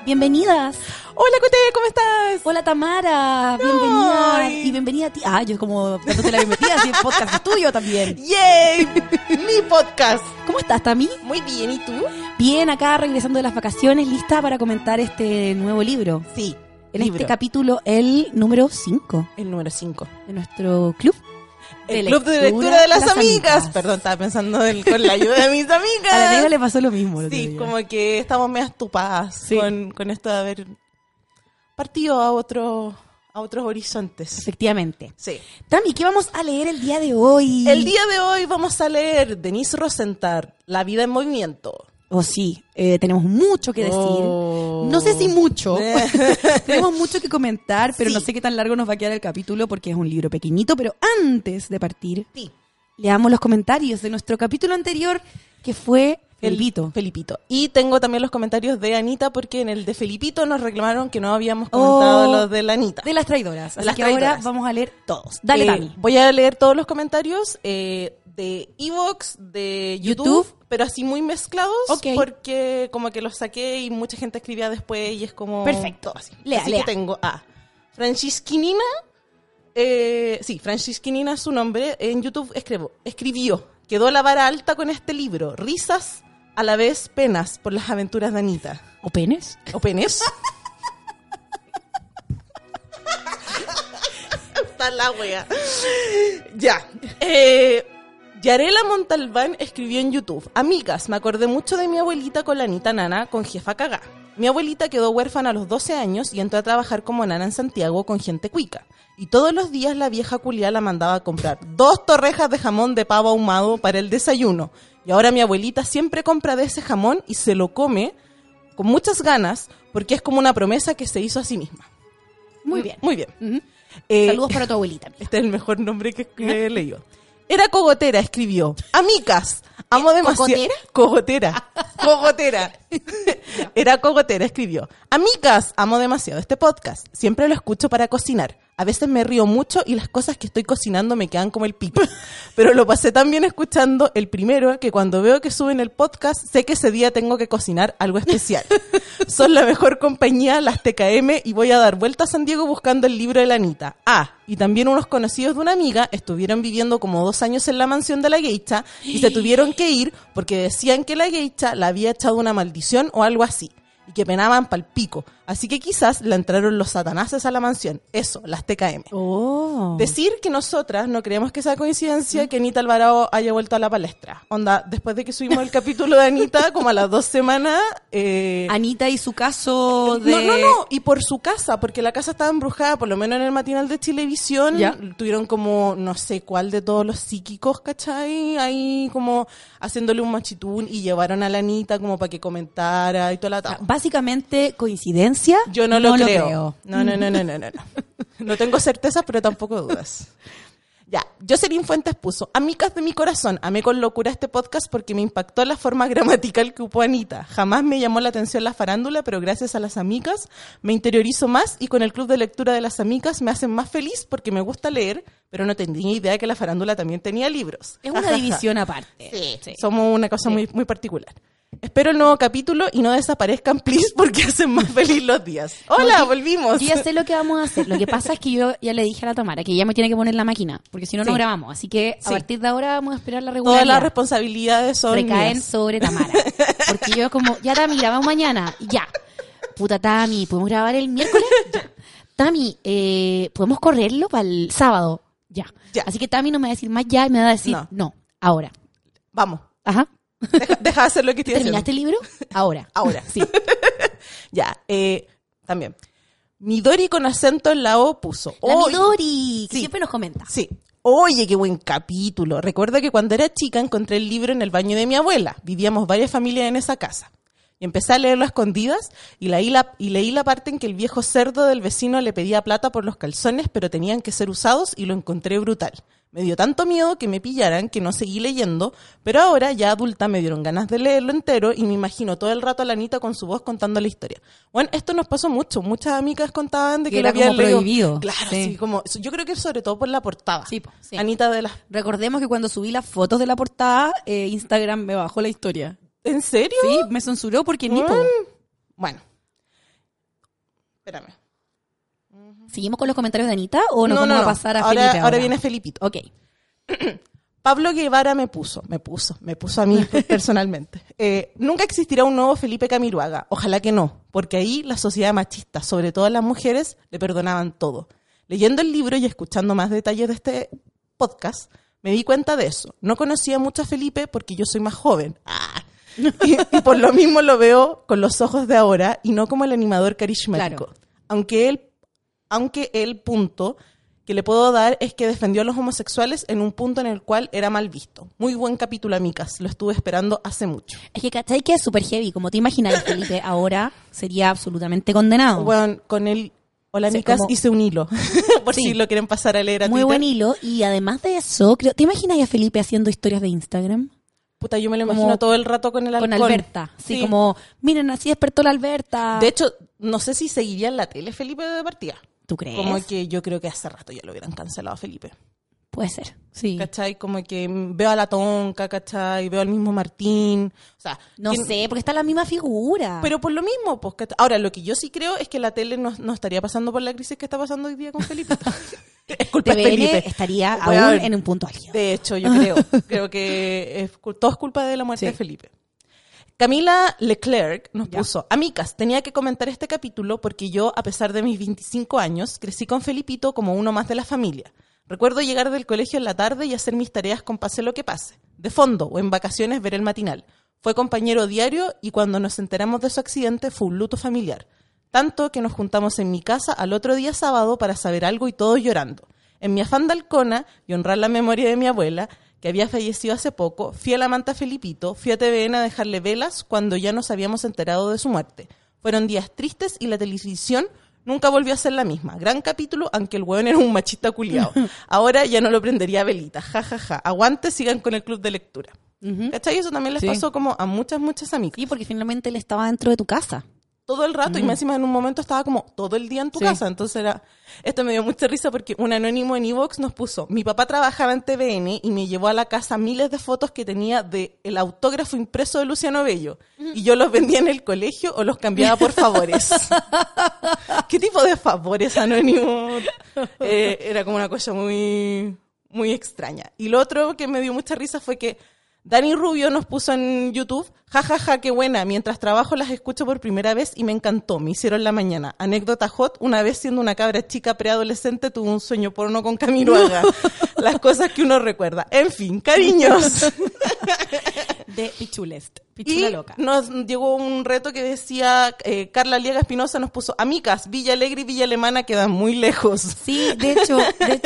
Bienvenidas. Hola, Cote, ¿cómo estás? Hola, Tamara. Bienvenida. Ay. Y bienvenida a ti. Ah, yo como dándote la bienvenida, si el podcast es tuyo también. ¡Yay! Mi podcast. ¿Cómo estás, Tami? Muy bien, ¿y tú? Bien, acá regresando de las vacaciones, lista para comentar este nuevo libro. Sí. En este capítulo, el número 5. El número 5. De nuestro club. El club de lectura de las amigas. Perdón, estaba pensando con la ayuda de mis amigas. A la negra le pasó lo mismo. Sí, como que estamos medio estupadas sí. con esto de haber partido a otros horizontes. Efectivamente. Sí. Tami, ¿qué vamos a leer el día de hoy? El día de hoy vamos a leer Denise Rosenthal, La vida en movimiento. Oh, sí, tenemos mucho que decir. No sé si mucho. Tenemos mucho que comentar, pero sí. No sé qué tan largo nos va a quedar el capítulo porque es un libro pequeñito. Pero antes de partir, sí. Leamos los comentarios de nuestro capítulo anterior, que fue Felipito. Y tengo también los comentarios de Anita, porque en el de Felipito nos reclamaron que no habíamos comentado los de la Anita. De las traidoras. Así que ahora vamos a leer todos. Dale, Tami. Voy a leer todos los comentarios de Evox, de YouTube, pero así muy mezclados, porque como que los saqué y mucha gente escribía después y es como... Perfecto. Así que tengo a Francisquinina, Francisquinina es su nombre, en YouTube escribió, quedó la vara alta con este libro, risas, a la vez penas por las aventuras de Anita. ¿O penes? ¿O penes? Está la wea. Ya. Yarela Montalbán escribió en YouTube: amigas, me acordé mucho de mi abuelita con la Anita Nana con jefa cagá. Mi abuelita quedó huérfana a los 12 años y entró a trabajar como nana en Santiago con gente cuica. Y todos los días la vieja culiá la mandaba a comprar 2 torrejas de jamón de pavo ahumado para el desayuno. Y ahora mi abuelita siempre compra de ese jamón y se lo come con muchas ganas porque es como una promesa que se hizo a sí misma. Muy bien. Muy bien. Uh-huh. Saludos para tu abuelita. Mía. Este es el mejor nombre que he leído. Era cogotera, escribió. Amigas, amo demasiado. ¿Cogotera? Cogotera. Era cogotera, escribió. Amigas, amo demasiado este podcast. Siempre lo escucho para cocinar. A veces me río mucho y las cosas que estoy cocinando me quedan como el pico. Pero lo pasé tan bien escuchando el primero que cuando veo que suben el podcast, sé que ese día tengo que cocinar algo especial. Son la mejor compañía, las TKM, y voy a dar vuelta a San Diego buscando el libro de la Anita. Y también unos conocidos de una amiga estuvieron viviendo como 2 años en la mansión de la geisha y se tuvieron que ir porque decían que la geisha la había echado una maldición o algo así. Y que penaban pa'l pico. Así que quizás le entraron los satanases a la mansión. Eso, las TKM. Oh. Decir que nosotras no creemos que sea coincidencia que Anita Alvarado haya vuelto a la palestra. Onda, después de que subimos el capítulo de Anita, como a las 2 semanas... Anita y su caso de... No, y por su casa, porque la casa estaba embrujada, por lo menos en el matinal de Chilevisión. ¿Ya? Tuvieron como, no sé cuál de todos los psíquicos, ¿cachai? Ahí como haciéndole un machitún y llevaron a la Anita como para que comentara y toda la tapa. Básicamente, ¿coincidencia? Yo no lo creo. No. No tengo certeza, pero tampoco dudas. Ya, Jocelyn Fuentes puso: amigas de mi corazón, amé con locura este podcast porque me impactó la forma gramatical que ocupó Anita. Jamás me llamó la atención la farándula, pero gracias a las amigas me interiorizo más y con el club de lectura de las amigas me hacen más feliz porque me gusta leer, pero no tenía idea que la farándula también tenía libros. Es una división aparte. Sí. Somos una cosa muy, muy particular. Espero el nuevo capítulo y no desaparezcan, please, porque hacen más feliz los días. ¡Hola, volvimos! Yo ya sé lo que vamos a hacer. Lo que pasa es que yo ya le dije a la Tamara que ella me tiene que poner la máquina, porque si no, no grabamos. Así que a partir de ahora vamos a esperar la regularidad. Todas las responsabilidades recaen mías. sobre Tamara. Porque yo como, ya Tami, grabamos mañana. Ya. Puta Tami, ¿podemos grabar el miércoles? Ya. Tami, ¿podemos correrlo para el sábado? Ya. Así que Tami no me va a decir más ya y me va a decir no ahora. Vamos. Ajá. Deja de hacer lo que estoy haciendo. ¿Terminaste el libro? Ahora. Sí. Ya, también. Midori con acento en la O puso. La Midori, que siempre nos comenta. Sí. Oye, qué buen capítulo. Recuerdo que cuando era chica encontré el libro en el baño de mi abuela. Vivíamos varias familias en esa casa. Y empecé a leerlo a escondidas y leí la parte en que el viejo cerdo del vecino le pedía plata por los calzones, pero tenían que ser usados y lo encontré brutal. Me dio tanto miedo que me pillaran que no seguí leyendo, pero ahora, ya adulta, me dieron ganas de leerlo entero y me imagino todo el rato a la Anita con su voz contando la historia. Bueno, esto nos pasó mucho. Muchas amigas contaban de que lo habían leído. Prohibido. Claro, sí, como yo creo que sobre todo por la portada. Sí. Anita de las... Recordemos que cuando subí las fotos de la portada, Instagram me bajó la historia. ¿En serio? Sí, me censuró porque ni po. Bueno. Espérame. ¿Seguimos con los comentarios de Anita o nos vamos a pasar a Felipe ahora viene Felipito. Ok. Pablo Guevara me puso a mí personalmente. Nunca existirá un nuevo Felipe Camiroaga. Ojalá que no, porque ahí la sociedad machista, sobre todo las mujeres, le perdonaban todo. Leyendo el libro y escuchando más detalles de este podcast, me di cuenta de eso. No conocía mucho a Felipe porque yo soy más joven. Y por lo mismo lo veo con los ojos de ahora y no como el animador carismático. Claro. Aunque el punto que le puedo dar es que defendió a los homosexuales en un punto en el cual era mal visto. Muy buen capítulo, amicas. Lo estuve esperando hace mucho. Es que, ¿cachai? Que es súper heavy. Como te imaginas, Felipe ahora sería absolutamente condenado. Bueno, con él... Hola, amicas, hice un hilo. Por si lo quieren pasar a leer a Twitter. Muy buen hilo. Y además de eso, ¿te imaginas a Felipe haciendo historias de Instagram? Puta, yo me lo imagino todo el rato con el halcón. Con Alberta. Sí, como, miren, así despertó la Alberta. De hecho, no sé si seguiría en la tele Felipe de partida. ¿Tú crees? Como que yo creo que hace rato ya lo hubieran cancelado a Felipe. Puede ser, sí. ¿Cachai? Como que veo a la Tonka, ¿cachai? Veo al mismo Martín. O sea, no sé, porque está la misma figura. Pero por lo mismo, pues, ¿cachai? Ahora, lo que yo sí creo es que la tele no estaría pasando por la crisis que está pasando hoy día con Felipe. Es culpa de Felipe. Estaría aún en un punto álgido. De hecho, yo creo que todo es culpa de la muerte de Felipe. Camila Leclerc nos puso, amicas, tenía que comentar este capítulo porque yo, a pesar de mis 25 años, crecí con Felipito como uno más de la familia. Recuerdo llegar del colegio en la tarde y hacer mis tareas con pase lo que pase. De fondo o en vacaciones ver el matinal. Fue compañero diario y cuando nos enteramos de su accidente fue un luto familiar. Tanto que nos juntamos en mi casa al otro día sábado para saber algo y todos llorando. En mi afán de halcona y honrar la memoria de mi abuela, que había fallecido hace poco, fui a la manta Felipito, fui a TVN a dejarle velas cuando ya nos habíamos enterado de su muerte. Fueron días tristes y la televisión nunca volvió a ser la misma. Gran capítulo, aunque el hueón era un machista culiao. Ahora ya no lo prendería a velita. Ja, ja, ja. Aguante, sigan con el club de lectura. ¿Cachai? Eso también les pasó como a muchas amigas. Sí, porque finalmente él estaba dentro de tu casa. Todo el rato, y más encima en un momento estaba como todo el día en tu casa. Entonces esto me dio mucha risa porque un anónimo en iVoox nos puso, mi papá trabajaba en TVN y me llevó a la casa miles de fotos que tenía de el autógrafo impreso de Luciano Bello. Y yo los vendía en el colegio o los cambiaba por favores. ¿Qué tipo de favores, anónimo? Era como una cosa muy, muy extraña. Y lo otro que me dio mucha risa fue que Dani Rubio nos puso en YouTube, jajaja, qué buena, mientras trabajo las escucho por primera vez y me encantó, me hicieron la mañana. Anécdota hot, una vez siendo una cabra chica preadolescente tuve un sueño porno con Camiroaga. Las cosas que uno recuerda. En fin, cariños. De Pichula loca. Nos llegó un reto que decía, Carla Liega Espinosa nos puso, amicas, Villa Alegre y Villa Alemana quedan muy lejos. Sí, de hecho,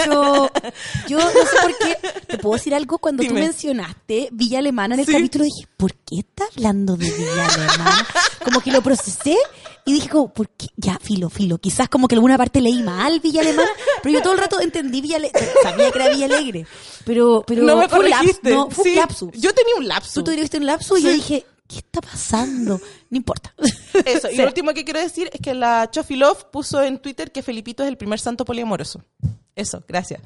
yo no sé por qué, ¿te puedo decir algo? Cuando tú mencionaste Villa Alemana en el capítulo, dije, ¿por qué está hablando de Villa Alemana? Como que lo procesé y dije, como, ¿por qué? Ya, filo, quizás como que alguna parte leí mal Villa Alemana, pero yo todo el rato entendí Villa Alegre, sabía que era Villa Alegre, pero no me corregiste. Fue un lapsus. Yo tenía un lapsus. Tú tuviste un lapsus y yo dije, ¿qué está pasando? No importa. Eso, y lo último que quiero decir es que la Chofi Love puso en Twitter que Felipito es el primer santo poliamoroso. Eso, gracias.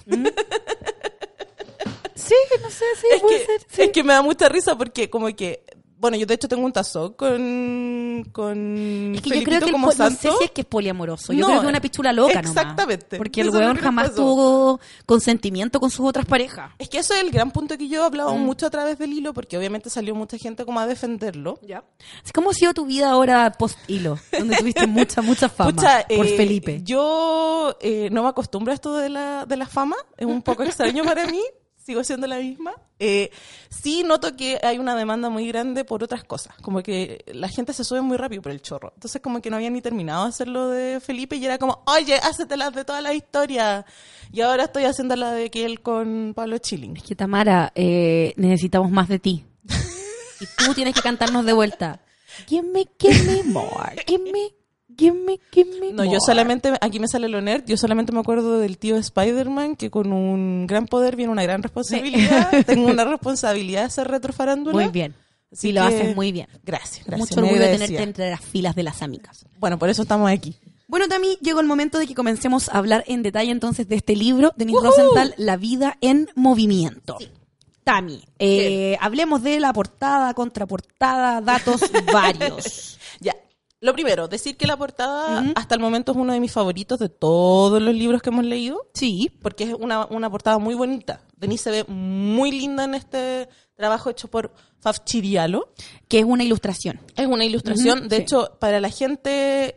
Sí, no sé, puede ser. Sí. Es que me da mucha risa porque como que, bueno, yo de hecho tengo un tazo con es que Felipito yo creo que como santo. No sé si es que es poliamoroso. Yo creo que es una pichula loca exactamente. Nomás. Porque el weón jamás tuvo consentimiento con sus otras parejas. Es que eso es el gran punto que yo he hablado mucho a través del hilo, porque obviamente salió mucha gente como a defenderlo. Ya. ¿Cómo ha sido tu vida ahora post-hilo? Donde tuviste mucha fama por Felipe. Yo no me acostumbro a esto de la fama. Es un poco extraño para mí. Sigo siendo la misma. Sí noto que hay una demanda muy grande por otras cosas. Como que la gente se sube muy rápido por el chorro. Entonces como que no había ni terminado de hacerlo de Felipe y era como, oye, hácetelas de todas las historias. Y ahora estoy haciendo la de que él con Pablo Chilling. Es que Tamara, necesitamos más de ti. Y tú tienes que cantarnos de vuelta. Give me more. Give me no, yo solamente, aquí me sale lo nerd, yo solamente me acuerdo del tío Spider-Man, que con un gran poder viene una gran responsabilidad. Sí. Tengo una responsabilidad de ser retrofarándula. Muy bien. Sí, lo haces muy bien. Gracias. Mucho orgullo de tenerte entre las filas de las amigas. Bueno, por eso estamos aquí. Bueno, Tami, llegó el momento de que comencemos a hablar en detalle entonces de este libro de Denise Rosenthal, La vida en movimiento. Sí. Tami, hablemos de la portada, contraportada, datos varios. Ya. Lo primero, decir que la portada hasta el momento es uno de mis favoritos de todos los libros que hemos leído. Sí. Porque es una portada muy bonita. Denise se ve muy linda en este trabajo hecho por Fab Chirialo. Que es una ilustración. Es una ilustración. De hecho, para la gente,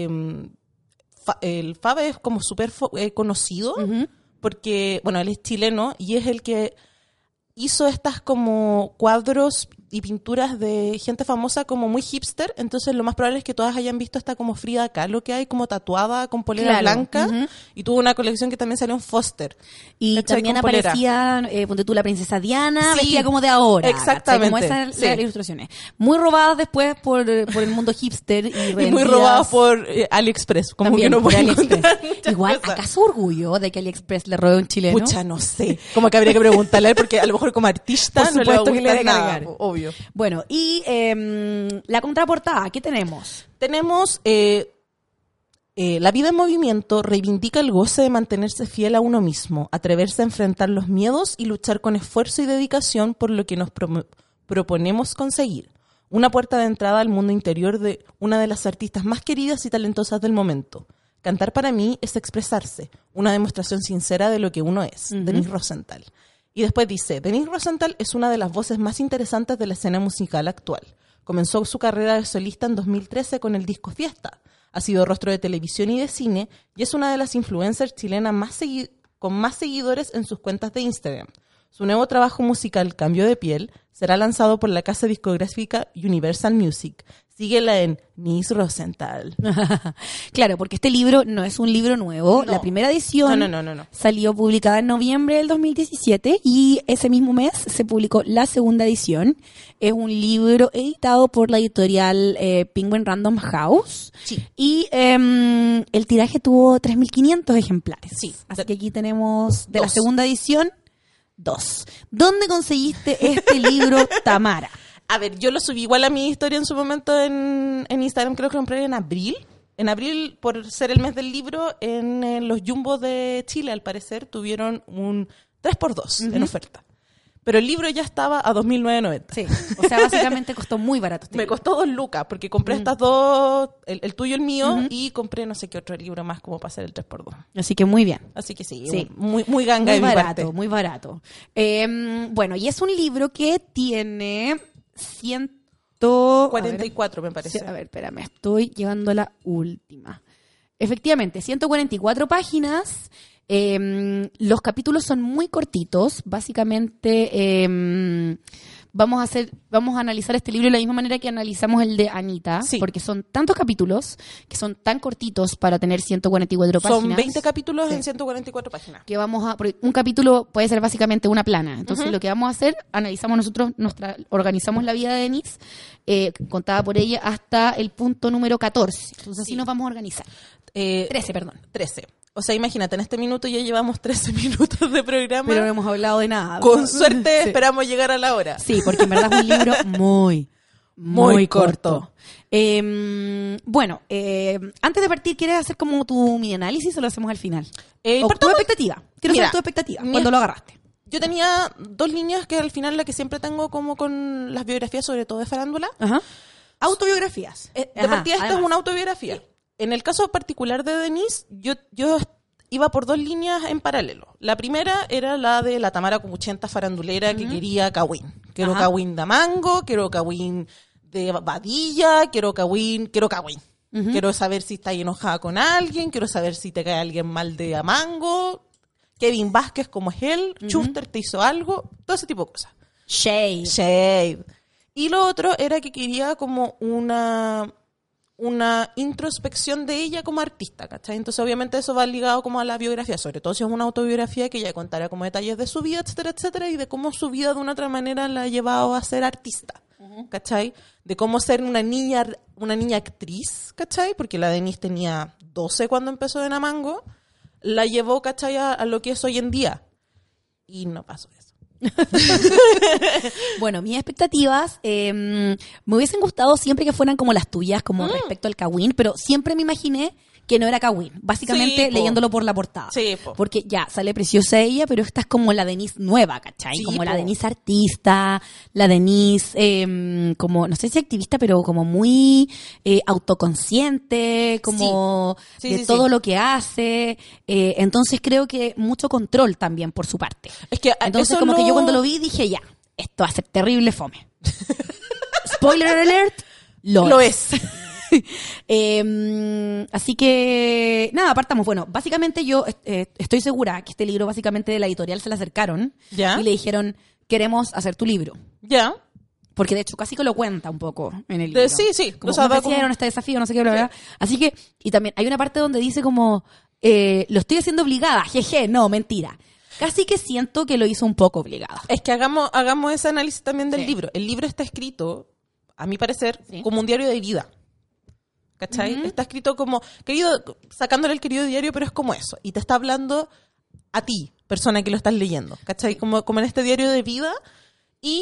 el Fab es como súper conocido. Porque, bueno, él es chileno y es el que hizo estas como cuadros y pinturas de gente famosa como muy hipster, entonces lo más probable es que todas hayan visto esta como Frida Kahlo que hay como tatuada con polera blanca y tuvo una colección que también salió en Foster. Y también aparecía, ponte tú, la princesa Diana, vestida como de ahora. Exactamente. Como esas las ilustraciones. Muy robadas después por el mundo hipster y muy robadas por AliExpress, como también que no puede AliExpress. Igual, cosas. ¿Acaso orgullo de que AliExpress le robe a un chileno? Pucha, no sé. Como que habría que preguntarle a él porque a lo mejor como artista por supuesto no le que le debe nada, cargar. Obvio. Bueno, y la contraportada, ¿qué tenemos? Tenemos La vida en movimiento reivindica el goce de mantenerse fiel a uno mismo, atreverse a enfrentar los miedos y luchar con esfuerzo y dedicación por lo que nos proponemos conseguir. Una puerta de entrada al mundo interior de una de las artistas más queridas y talentosas del momento. Cantar para mí es expresarse, una demostración sincera de lo que uno es. Denise Rosenthal. Y después dice, Denise Rosenthal es una de las voces más interesantes de la escena musical actual. Comenzó su carrera de solista en 2013 con el disco Fiesta. Ha sido rostro de televisión y de cine y es una de las influencers chilenas con más seguidores en sus cuentas de Instagram. Su nuevo trabajo musical, Cambio de Piel, será lanzado por la casa discográfica Universal Music. Síguela en Denise Rosenthal. Claro, porque este libro no es un libro nuevo. No. La primera edición no. Salió publicada en noviembre del 2017 y ese mismo mes se publicó la segunda edición. Es un libro editado por la editorial Penguin Random House. Sí. Y el tiraje tuvo 3.500 ejemplares. Sí. Así que aquí tenemos de la segunda edición 2. ¿Dónde conseguiste este libro, Tamara? A ver, yo lo subí igual a mi historia en su momento en Instagram, creo que lo compré en abril. En abril, por ser el mes del libro, en los Jumbos de Chile, al parecer, tuvieron un 3x2 en oferta. Pero el libro ya estaba a 2.990. Sí, o sea, básicamente costó muy barato. Me costó 2 lucas, porque compré estas dos, el tuyo y el mío, y compré no sé qué otro libro más como para hacer el 3x2. Así que muy bien. Así que sí. Muy ganga muy de mi parte. Muy barato. Bueno, y es un libro que tiene 144, me parece. A ver, espérame, estoy llevando la última. Efectivamente, 144 páginas. Los capítulos son muy cortitos. Básicamente, vamos a analizar este libro de la misma manera que analizamos el de Anita, porque son tantos capítulos que son tan cortitos para tener 144 páginas. Son 20 capítulos en 144 páginas. Que un capítulo puede ser básicamente una plana. Entonces, lo que vamos a hacer, analizamos nosotros, organizamos la vida de Denise, contada por ella, hasta el punto número 14. Entonces, así nos vamos a organizar. 13, perdón. 13. O sea, imagínate, en este minuto ya llevamos 13 minutos de programa. Pero no hemos hablado de nada. Con suerte esperamos llegar a la hora. Sí, porque en verdad es un libro muy corto. Bueno, antes de partir, ¿quieres hacer como tu mini análisis o lo hacemos al final? O tu expectativa. Quiero saber tu expectativa cuando lo agarraste. Yo tenía 2 líneas que al final la que siempre tengo como con las biografías, sobre todo de farándula. Ajá. Autobiografías. De partida esta es una autobiografía. Sí. En el caso particular de Denise, yo iba por 2 líneas en paralelo. La primera era la de la Tamara Cumuchenta farandulera que quería Kawin. Quiero Kawin de Mango, quiero Kawin de Badilla, quiero Kawin. Quiero saber si está enojada con alguien, quiero saber si te cae alguien mal de Mango, Kevin Vázquez como es él, Schuster te hizo algo, todo ese tipo de cosas. Shade. Y lo otro era que quería como una introspección de ella como artista, ¿cachai? Entonces obviamente eso va ligado como a la biografía, sobre todo si es una autobiografía que ella contará como detalles de su vida, etcétera, etcétera, y de cómo su vida de una otra manera la ha llevado a ser artista, ¿cachai? De cómo ser una niña actriz, ¿cachai? Porque la Denise tenía 12 cuando empezó en Amango, la llevó, ¿cachai? A lo que es hoy en día. Y no pasó eso. Bueno, mis expectativas me hubiesen gustado siempre que fueran como las tuyas, como respecto al Kawin, pero siempre me imaginé que no era Cawin. Básicamente leyéndolo por la portada. Sí, porque ya, sale preciosa ella, pero esta es como la Denise nueva, ¿cachai? Como la Denise artista, la Denise como, no sé si activista, pero como muy autoconsciente, como de todo lo que hace. Entonces creo que mucho control también por su parte. Es que entonces como que yo cuando lo vi dije, ya, esto va a ser terrible fome. Spoiler alert, lo es. Así que nada, partamos. Bueno, básicamente yo estoy segura que este libro básicamente de la editorial se le acercaron y le dijeron, queremos hacer tu libro. Porque de hecho casi que lo cuenta un poco en el libro. Sí. Como nos ofrecieron este desafío, no sé qué, bla, bla. Así que, y también hay una parte donde dice como, lo estoy haciendo obligada, jeje, no, mentira. Casi que siento que lo hizo un poco obligado. Es que hagamos ese análisis también del libro. El libro está escrito, a mi parecer, como un diario de vida. ¿Cachai? Está escrito como, sacándole el querido diario, pero es como eso. Y te está hablando a ti, persona que lo estás leyendo. ¿Cachai? Como en este diario de vida. Y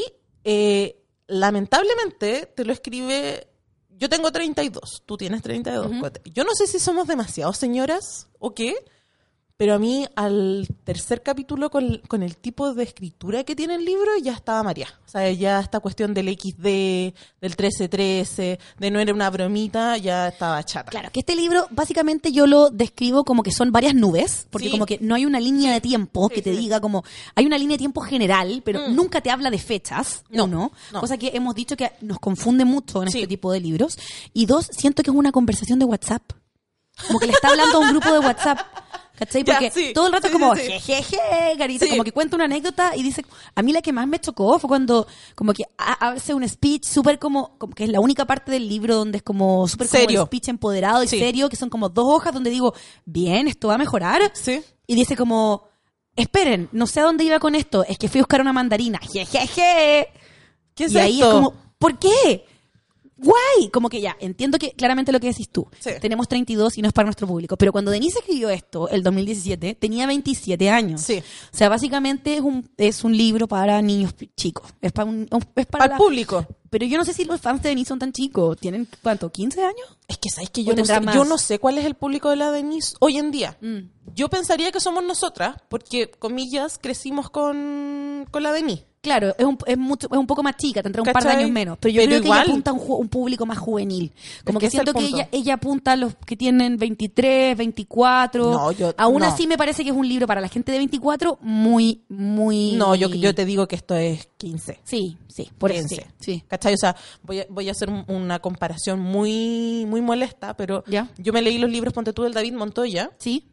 lamentablemente te lo escribe... Yo tengo 32, tú tienes 32. Yo no sé si somos demasiado señoras o qué, pero a mí al tercer capítulo con el tipo de escritura que tiene el libro ya estaba María. O sea, ya esta cuestión del XD, del 1313, de no era una bromita, ya estaba chata. Claro, que este libro básicamente yo lo describo como que son varias nubes, porque como que no hay una línea de tiempo que te diga como... Hay una línea de tiempo general, pero nunca te habla de fechas, no. Cosa que hemos dicho que nos confunde mucho en este tipo de libros. Y dos, siento que es una conversación de WhatsApp. Como que le está hablando a un grupo de WhatsApp. ¿Cachai? Porque todo el rato es como jejeje, carita, como que cuenta una anécdota y dice, a mí la que más me chocó fue cuando como que hace un speech súper como que es la única parte del libro donde es como súper como un speech empoderado y serio, que son como 2 hojas donde digo, bien, esto va a mejorar. Y dice como, esperen, no sé a dónde iba con esto, es que fui a buscar una mandarina, jejeje. ¿Qué es y ahí esto? es como, ¿por qué? ¡Guay! Como que ya, entiendo que claramente lo que decís tú. Tenemos 32 y no es para nuestro público. Pero cuando Denise escribió esto, el 2017, tenía 27 años. O sea, básicamente es un libro para niños chicos. Es para el público. Pero yo no sé si los fans de Denise son tan chicos. ¿Tienen cuánto? ¿15 años? Es que sabes que yo no sé cuál es el público de la Denise hoy en día. Yo pensaría que somos nosotras, porque, comillas, crecimos con la Denise. Claro, es un poco más chica, tendrá un par de años menos. Pero yo creo que ella apunta a un público más juvenil. Como que siento que ella apunta a los que tienen 23, 24. Aún así me parece que es un libro para la gente de 24 muy... No, yo te digo que esto es 15. Sí, por 15. Eso. Sí. ¿Cachai? O sea, voy a hacer una comparación muy, muy molesta, pero yo me leí los libros, ponte tú, del David Montoya. Sí.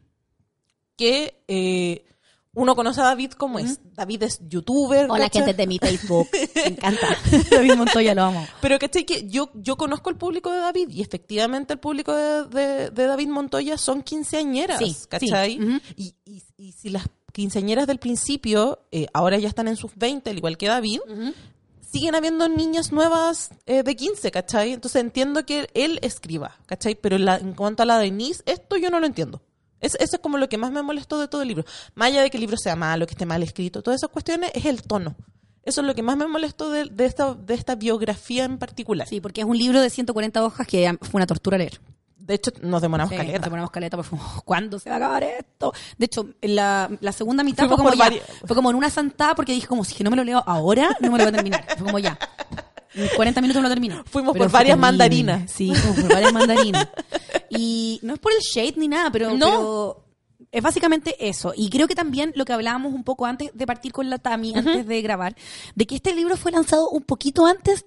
Que... uno conoce a David como es. David es youtuber. Hola, gente de mi Facebook. Me encanta. David Montoya, lo amo. Pero ¿cachai? Que yo conozco el público de David y efectivamente el público de David Montoya son quinceañeras. ¿Cachai? Y si las quinceañeras del principio ahora ya están en sus 20, al igual que David, siguen habiendo niñas nuevas de 15, ¿cachai? Entonces entiendo que él escriba, ¿cachai? Pero en cuanto a la Denise, esto yo no lo entiendo. Eso es como lo que más me molestó de todo el libro. Más allá de que el libro sea malo, que esté mal escrito, todas esas cuestiones, es el tono. Eso es lo que más me molestó de esta biografía en particular. Sí, porque es un libro de 140 hojas que fue una tortura leer. De hecho, nos demoramos caleta. Nos demoramos caleta porque ¿cuándo se va a acabar esto? De hecho, la segunda mitad fue como en una sentada porque dije como, si no me lo leo ahora, no me lo voy a terminar. Fue como ya. En 40 minutos me lo termino. Fuimos por varias mandarinas. Sí, fuimos por varias mandarinas. Y no es por el shade ni nada, pero es básicamente eso. Y creo que también lo que hablábamos un poco antes de partir con la Tami, antes de grabar, de que este libro fue lanzado un poquito antes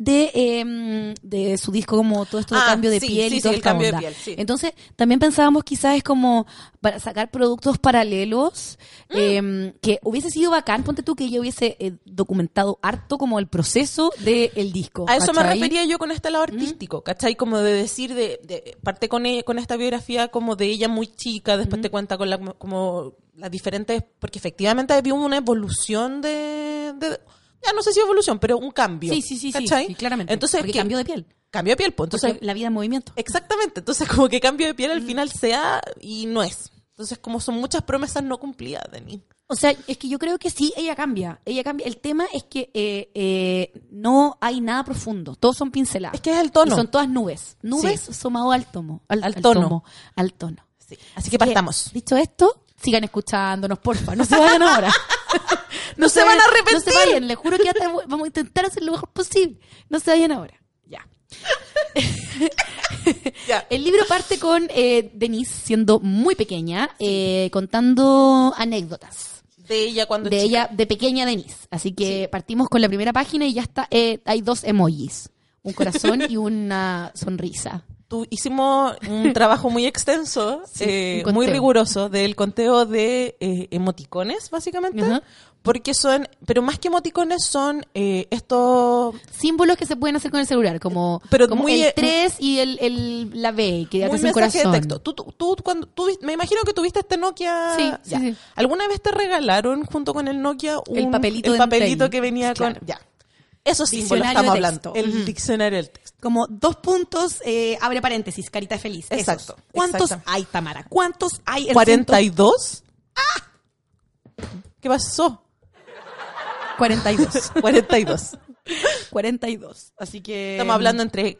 de su disco, como todo esto de cambio de piel y todo el cambio de piel. Entonces, también pensábamos quizás es como para sacar productos paralelos, que hubiese sido bacán, ponte tú, que ella hubiese documentado harto como el proceso del disco. A eso me refería yo con este lado artístico, ¿cachai? Como de decir, parte con esta biografía como de ella muy chica, después te cuenta con como las diferentes, porque efectivamente había una evolución ya no sé si evolución, pero un cambio. Sí, ¿cachai? Sí, claramente. Entonces, porque cambio de piel. Cambio de piel, pues. Entonces, porque la vida en movimiento. Exactamente. Entonces, como que cambio de piel al final sea y no es. Entonces, como son muchas promesas no cumplidas de mí. O sea, es que yo creo que sí, ella cambia. El tema es que no hay nada profundo. Todos son pinceladas. Es que es el tono. Y son todas nubes. Nubes sumado al tono. Al tono. Sí. Así que partamos. Dicho esto, sigan escuchándonos, porfa. No se vayan ahora. No se van a arrepentir. No se vayan, les juro que vamos a intentar hacer lo mejor posible. No se vayan ahora. Ya. Ya. El libro parte con Denise siendo muy pequeña, contando anécdotas. De ella cuando de chica. ella, de pequeña Denise. Así que partimos con la primera página y ya está. Hay 2 emojis. Un corazón y una sonrisa. Hicimos un trabajo muy extenso, muy riguroso, del conteo de emoticones, básicamente. Uh-huh. Porque pero más que emoticones son estos símbolos que se pueden hacer con el celular, como muy, el 3 y la B, que es un corazón. De texto. Me imagino que tuviste este Nokia. Sí. ¿Alguna vez te regalaron junto con el Nokia el papelito que venía con... Ya. Esos símbolos estamos hablando. El diccionario del texto. Como 2 puntos, abre paréntesis, carita feliz. Exacto. Esos. ¿Cuántos hay, Tamara? ¿Cuántos hay? 42. ¿Qué pasó? 42. 42. 42. Así que... Estamos hablando entre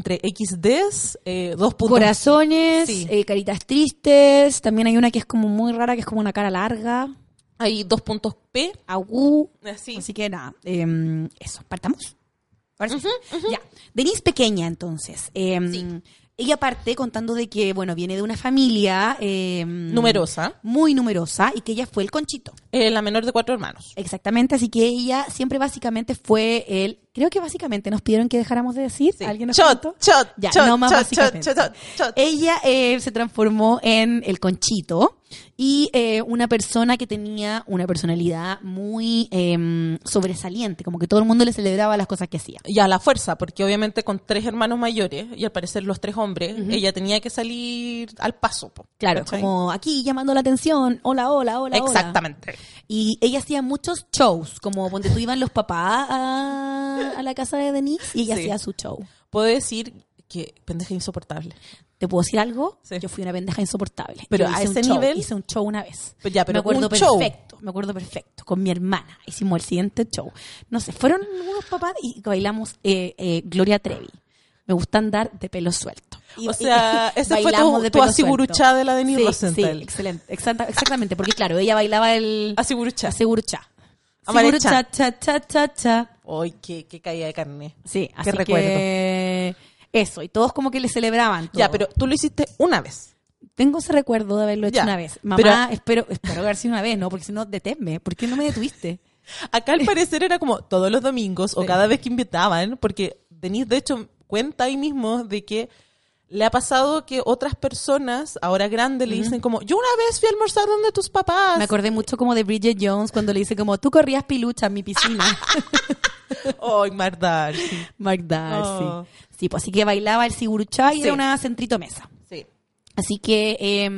XDs, 2 puntos. Corazones, caritas tristes. También hay una que es como muy rara, que es como una cara larga. Hay 2 puntos P. Agu. Sí. Así que nada, eso, partamos. Ya. Denise pequeña, entonces. Ella parte contando de que, bueno, viene de una familia... numerosa. Muy numerosa, y que ella fue el Conchito. La menor de 4 hermanos. Exactamente, así que ella siempre básicamente fue el... Creo que básicamente nos pidieron que dejáramos de decir. Sí. ¿Alguien nos Shot. No más básicamente. Ella se transformó en el Conchito y una persona que tenía una personalidad muy sobresaliente, como que todo el mundo le celebraba las cosas que hacía. Y a la fuerza, porque obviamente con 3 hermanos mayores, y al parecer los 3 hombres, ella tenía que salir al paso. Claro, ¿cachai? Como aquí llamando la atención, hola. Exactamente. Y ella hacía muchos shows, como donde tú iban los papás a la casa de Denise y ella hacía su show. Puedo decir que pendeja insoportable. ¿Te puedo decir algo? Sí. Yo fui una pendeja insoportable. Pero yo a ese nivel... Hice un show una vez. Pero me acuerdo perfecto. Con mi hermana. Hicimos el siguiente show. No sé, fueron unos papás y bailamos Gloria Trevi. Me gusta andar de pelo suelto. Ese fue tu asiguruchá de la Denise Rosenthal. Sí, excelente. Exactamente, porque claro, ella bailaba el... Asiguruchá. Asiguruchá, cha. ¡Ay, qué caída de carne! Sí, así qué recuerdo. Que... Eso, y todos como que le celebraban todo. Ya, pero tú lo hiciste una vez. Tengo ese recuerdo de haberlo hecho una vez. Mamá, espero haber sido una vez, ¿no? Porque si no, deténme. ¿Por qué no me detuviste? Acá al parecer era como todos los domingos o cada vez que invitaban, porque Denise de hecho cuenta ahí mismo de que le ha pasado que otras personas, ahora grandes, le dicen como, yo una vez fui a almorzar donde tus papás. Me acordé mucho como de Bridget Jones cuando le dice como, tú corrías pilucha en mi piscina. ¡Ay, Mark Darcy! Sí, pues así que bailaba el siguruchá y era una centrito mesa. Sí. Así que...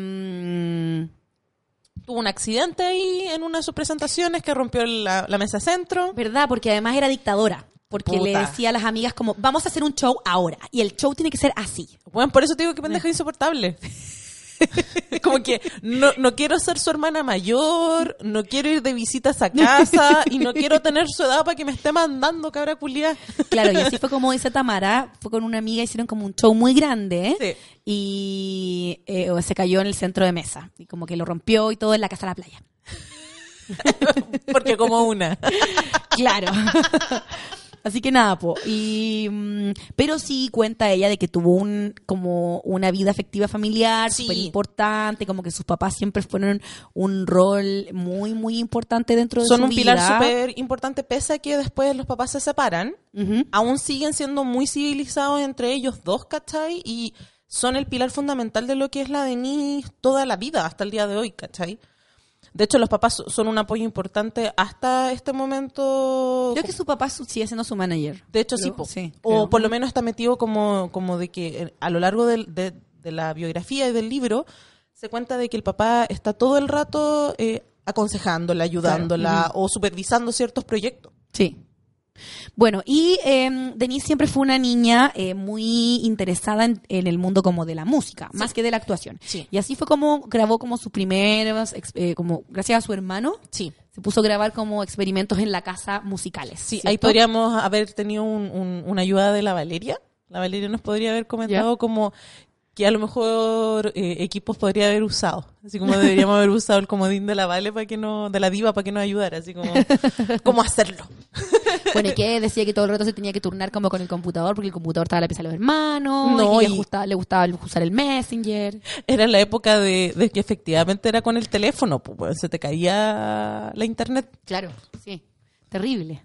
tuvo un accidente ahí en una de sus presentaciones que rompió la mesa centro. ¿Verdad? Porque además era dictadora. Porque le decía a las amigas como, vamos a hacer un show ahora. Y el show tiene que ser así. Bueno, por eso te digo que pendeja insoportable. Como que no quiero ser su hermana mayor, no quiero ir de visitas a casa y no quiero tener su edad para que me esté mandando, cabra culiá. Claro, y así fue como dice Tamara, fue con una amiga, hicieron como un show muy grande, sí. Y se cayó en el centro de mesa. Y como que lo rompió y todo en la casa de la playa. Porque como una. Claro. Así que nada, pero sí cuenta ella de que tuvo como una vida afectiva familiar súper importante, como que sus papás siempre fueron un rol muy, muy importante dentro de su vida. Son un pilar súper importante, pese a que después los papás se separan, aún siguen siendo muy civilizados entre ellos dos, ¿cachai? Y son el pilar fundamental de lo que es la Denise toda la vida, hasta el día de hoy, ¿cachai? De hecho, los papás son un apoyo importante hasta este momento. Creo que su papá sigue siendo su manager. De hecho, sí. O por lo menos está metido como de que a lo largo de la biografía y del libro se cuenta de que el papá está todo el rato aconsejándola, ayudándola o supervisando ciertos proyectos. Sí. Bueno, y Denise siempre fue una niña muy interesada en el mundo como de la música, más que de la actuación. Sí. Y así fue como grabó como sus primeros, como gracias a su hermano, se puso a grabar como experimentos en la casa musicales. Sí, ¿cierto? ahí podríamos haber tenido una ayuda de la Valeria. La Valeria nos podría haber comentado como que a lo mejor equipos podría haber usado. Así como deberíamos haber usado el comodín de la Vale de la diva para que nos ayudara, así como cómo hacerlo. Bueno, y que decía que todo el rato se tenía que turnar como con el computador, porque el computador estaba en la pieza de los hermanos, no, y le gustaba usar el Messenger. Era la época de que efectivamente era con el teléfono, pues se te caía la internet. Claro, sí. Terrible.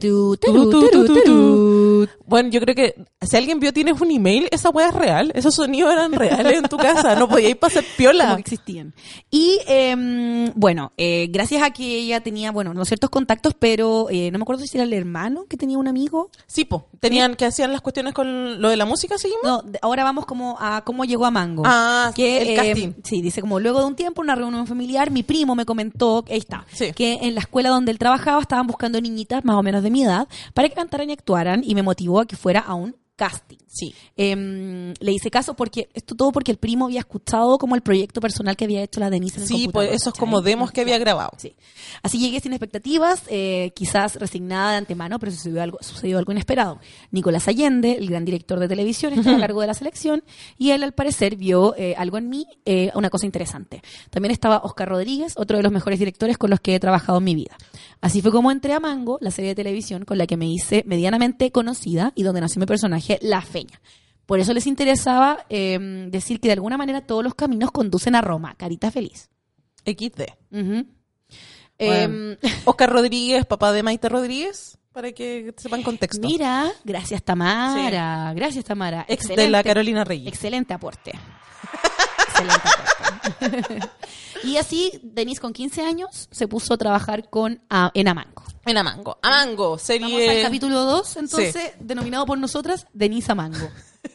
Bueno, yo creo que si alguien vio Tienes un email, esa weá es real. Esos sonidos eran reales en tu casa. No podíais pasar piola. Como que existían. Y, gracias a que ella tenía, no ciertos contactos, pero no me acuerdo si era el hermano que tenía un amigo. Sí, tenían que hacían las cuestiones con lo de la música, ¿seguimos? No, ahora vamos como a cómo llegó a Mango. El casting. Sí, dice como luego de un tiempo, una reunión familiar, mi primo me comentó, ahí está, que en la escuela donde él trabajaba estaban buscando niñitas más o menos de mi edad para que cantaran y actuaran, y me motivó a que fuera a un casting. Sí. Le hice caso porque el primo había escuchado como el proyecto personal que había hecho la Denise en el computador. Sí, pues esos como demos que había grabado. Sí. Así llegué sin expectativas, quizás resignada de antemano, pero sucedió algo inesperado. Nicolás Allende, el gran director de televisión, estaba a cargo de la selección, y él al parecer vio algo en mí, una cosa interesante. También estaba Oscar Rodríguez, otro de los mejores directores con los que he trabajado en mi vida. Así fue como entré a Mango, la serie de televisión con la que me hice medianamente conocida y donde nació mi personaje, La Feña. Por eso les interesaba decir que de alguna manera todos los caminos conducen a Roma. Carita feliz. XD. Uh-huh. Bueno, Oscar Rodríguez, papá de Maite Rodríguez, para que sepan contexto. Mira, gracias Tamara. Sí. Gracias Tamara. Excelente. De la Carolina Reyes. Excelente aporte. Excelente aporte. Y así, Denise con 15 años se puso a trabajar en Amango. En Amango. Amango, serie... Vamos al capítulo 2, entonces, denominado por nosotras, Denise Amango.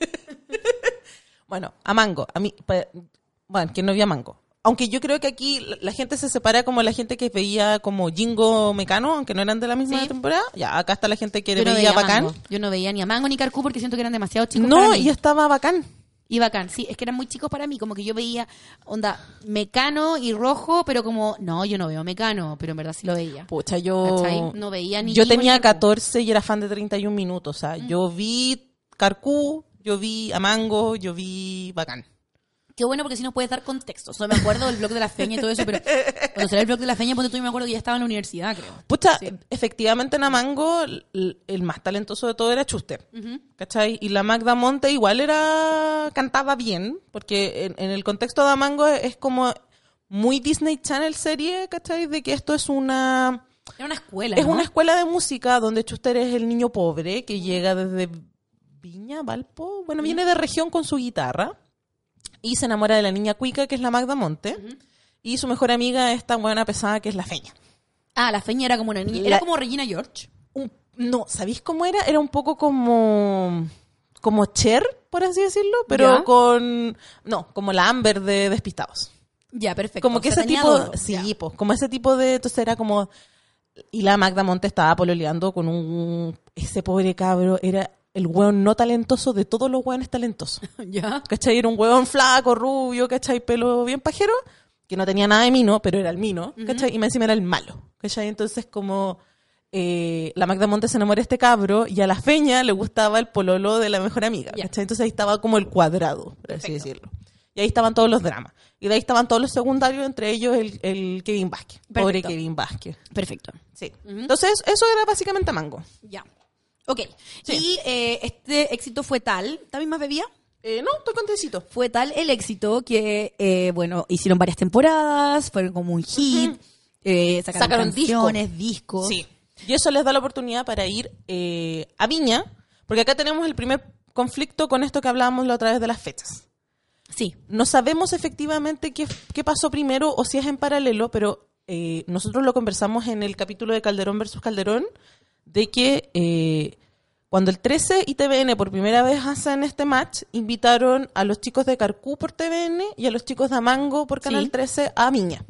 Bueno, Amango. A mí, ¿quién no vio Amango? Aunque yo creo que aquí la gente se separa como la gente que veía como Jingo Mecano, aunque no eran de la misma temporada. Ya, acá está la gente que veía Bacán. Yo no veía ni a Mango ni Carcú porque siento que eran demasiado chicos para mí. No, y estaba Bacán. Y Bacán, sí, es que eran muy chicos para mí, como que yo veía, Mecano y Rojo, pero como, no, yo no veo Mecano, pero en verdad sí lo veía. Pucha, yo... ¿Cachai? No veía ni yo tenía 14 y era fan de 31 minutos, o sea, yo vi Carcú, yo vi Amango, yo vi Bacán. Qué bueno, porque si nos puedes dar contexto. Solo me acuerdo del blog de la Feña y todo eso, pero cuando salió el blog de la Feña, yo me acuerdo que ya estaba en la universidad, creo. Pucha, sí. Efectivamente en Amango el más talentoso de todo era Schuster, ¿cachai? Y la Magda Monte igual cantaba bien, porque en el contexto de Amango es como muy Disney Channel serie, ¿cachai? De que esto es una... Era una escuela, Es una escuela de música donde Schuster es el niño pobre que llega desde Viña, Valpo. Bueno, viene de región con su guitarra. Y se enamora de la niña cuica, que es la Magda Monte. Y su mejor amiga, esta buena pesada, que es la Feña. Ah, la Feña era como una niña. Era como Regina George. No, ¿sabéis cómo era? Era un poco como Cher, por así decirlo, pero como la Amber de Despistados. Ya, perfecto. Como que ese tipo, como ese tipo de, entonces era como, y la Magda Monte estaba pololeando con ese pobre cabro, era el hueón no talentoso de todos los hueones talentosos. ¿Ya? ¿Cachai? Era un hueón flaco, rubio, ¿cachai? Pelo bien pajero, que no tenía nada de mino, pero era el mino, ¿cachai? Y más encima era el malo, ¿cachai? Entonces como la Magda Monte se enamora de este cabro y a la Feña le gustaba el pololo de la mejor amiga, ¿cachai? Entonces ahí estaba como el cuadrado, por así decirlo. Y ahí estaban todos los dramas. Y de ahí estaban todos los secundarios, entre ellos el Kevin Vázquez. Perfecto. Pobre Kevin Vázquez. Perfecto. Sí. Entonces eso era básicamente Amango. Ya. Ok, sí. Y este éxito fue tal, ¿también más bebía? No, estoy contentito. Fue tal el éxito que, hicieron varias temporadas, fueron como un hit, sacaron canciones, discos. Sí, y eso les da la oportunidad para ir a Viña, porque acá tenemos el primer conflicto con esto que hablábamos la otra vez de las fechas. Sí. No sabemos efectivamente qué pasó primero o si es en paralelo, pero nosotros lo conversamos en el capítulo de Calderón versus Calderón, de que cuando el 13 y TVN por primera vez hacen este match, invitaron a los chicos de Carcú por TVN y a los chicos de Amango por Canal 13 a Viña.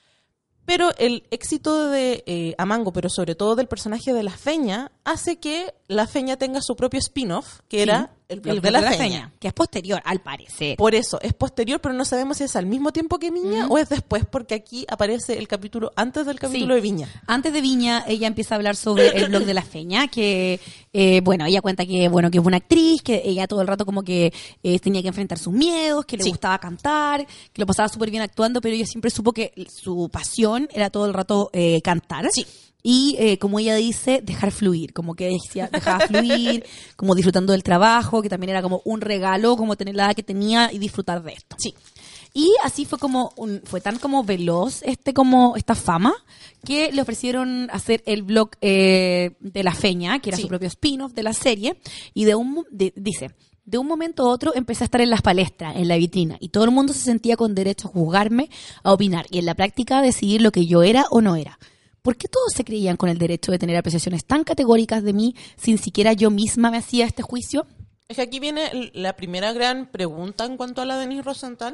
Pero el éxito de Amango, pero sobre todo del personaje de la Feña, hace que la Feña tenga su propio spin-off, que era el blog de la Feña. Que es posterior, al parecer. Por eso, es posterior, pero no sabemos si es al mismo tiempo que Viña o es después, porque aquí aparece el capítulo antes del capítulo de Viña. Antes de Viña, ella empieza a hablar sobre el blog de la Feña, que, ella cuenta que es una actriz, que ella todo el rato como que tenía que enfrentar sus miedos, que le gustaba cantar, que lo pasaba súper bien actuando, pero ella siempre supo que su pasión era todo el rato cantar. Sí. Y como ella dice, dejar fluir, como que decía, dejaba fluir, como disfrutando del trabajo, que también era como un regalo, como tener la edad que tenía y disfrutar de esto. Sí. Y así fue tan como veloz esta fama, que le ofrecieron hacer el blog de la Feña, que era su propio spin-off de la serie, y dice, de un momento a otro empecé a estar en las palestras, en la vitrina, y todo el mundo se sentía con derecho a juzgarme, a opinar, y en la práctica a decidir lo que yo era o no era. ¿Por qué todos se creían con el derecho de tener apreciaciones tan categóricas de mí sin siquiera yo misma me hacía este juicio? Es que aquí viene la primera gran pregunta en cuanto a la Denise Rosenthal,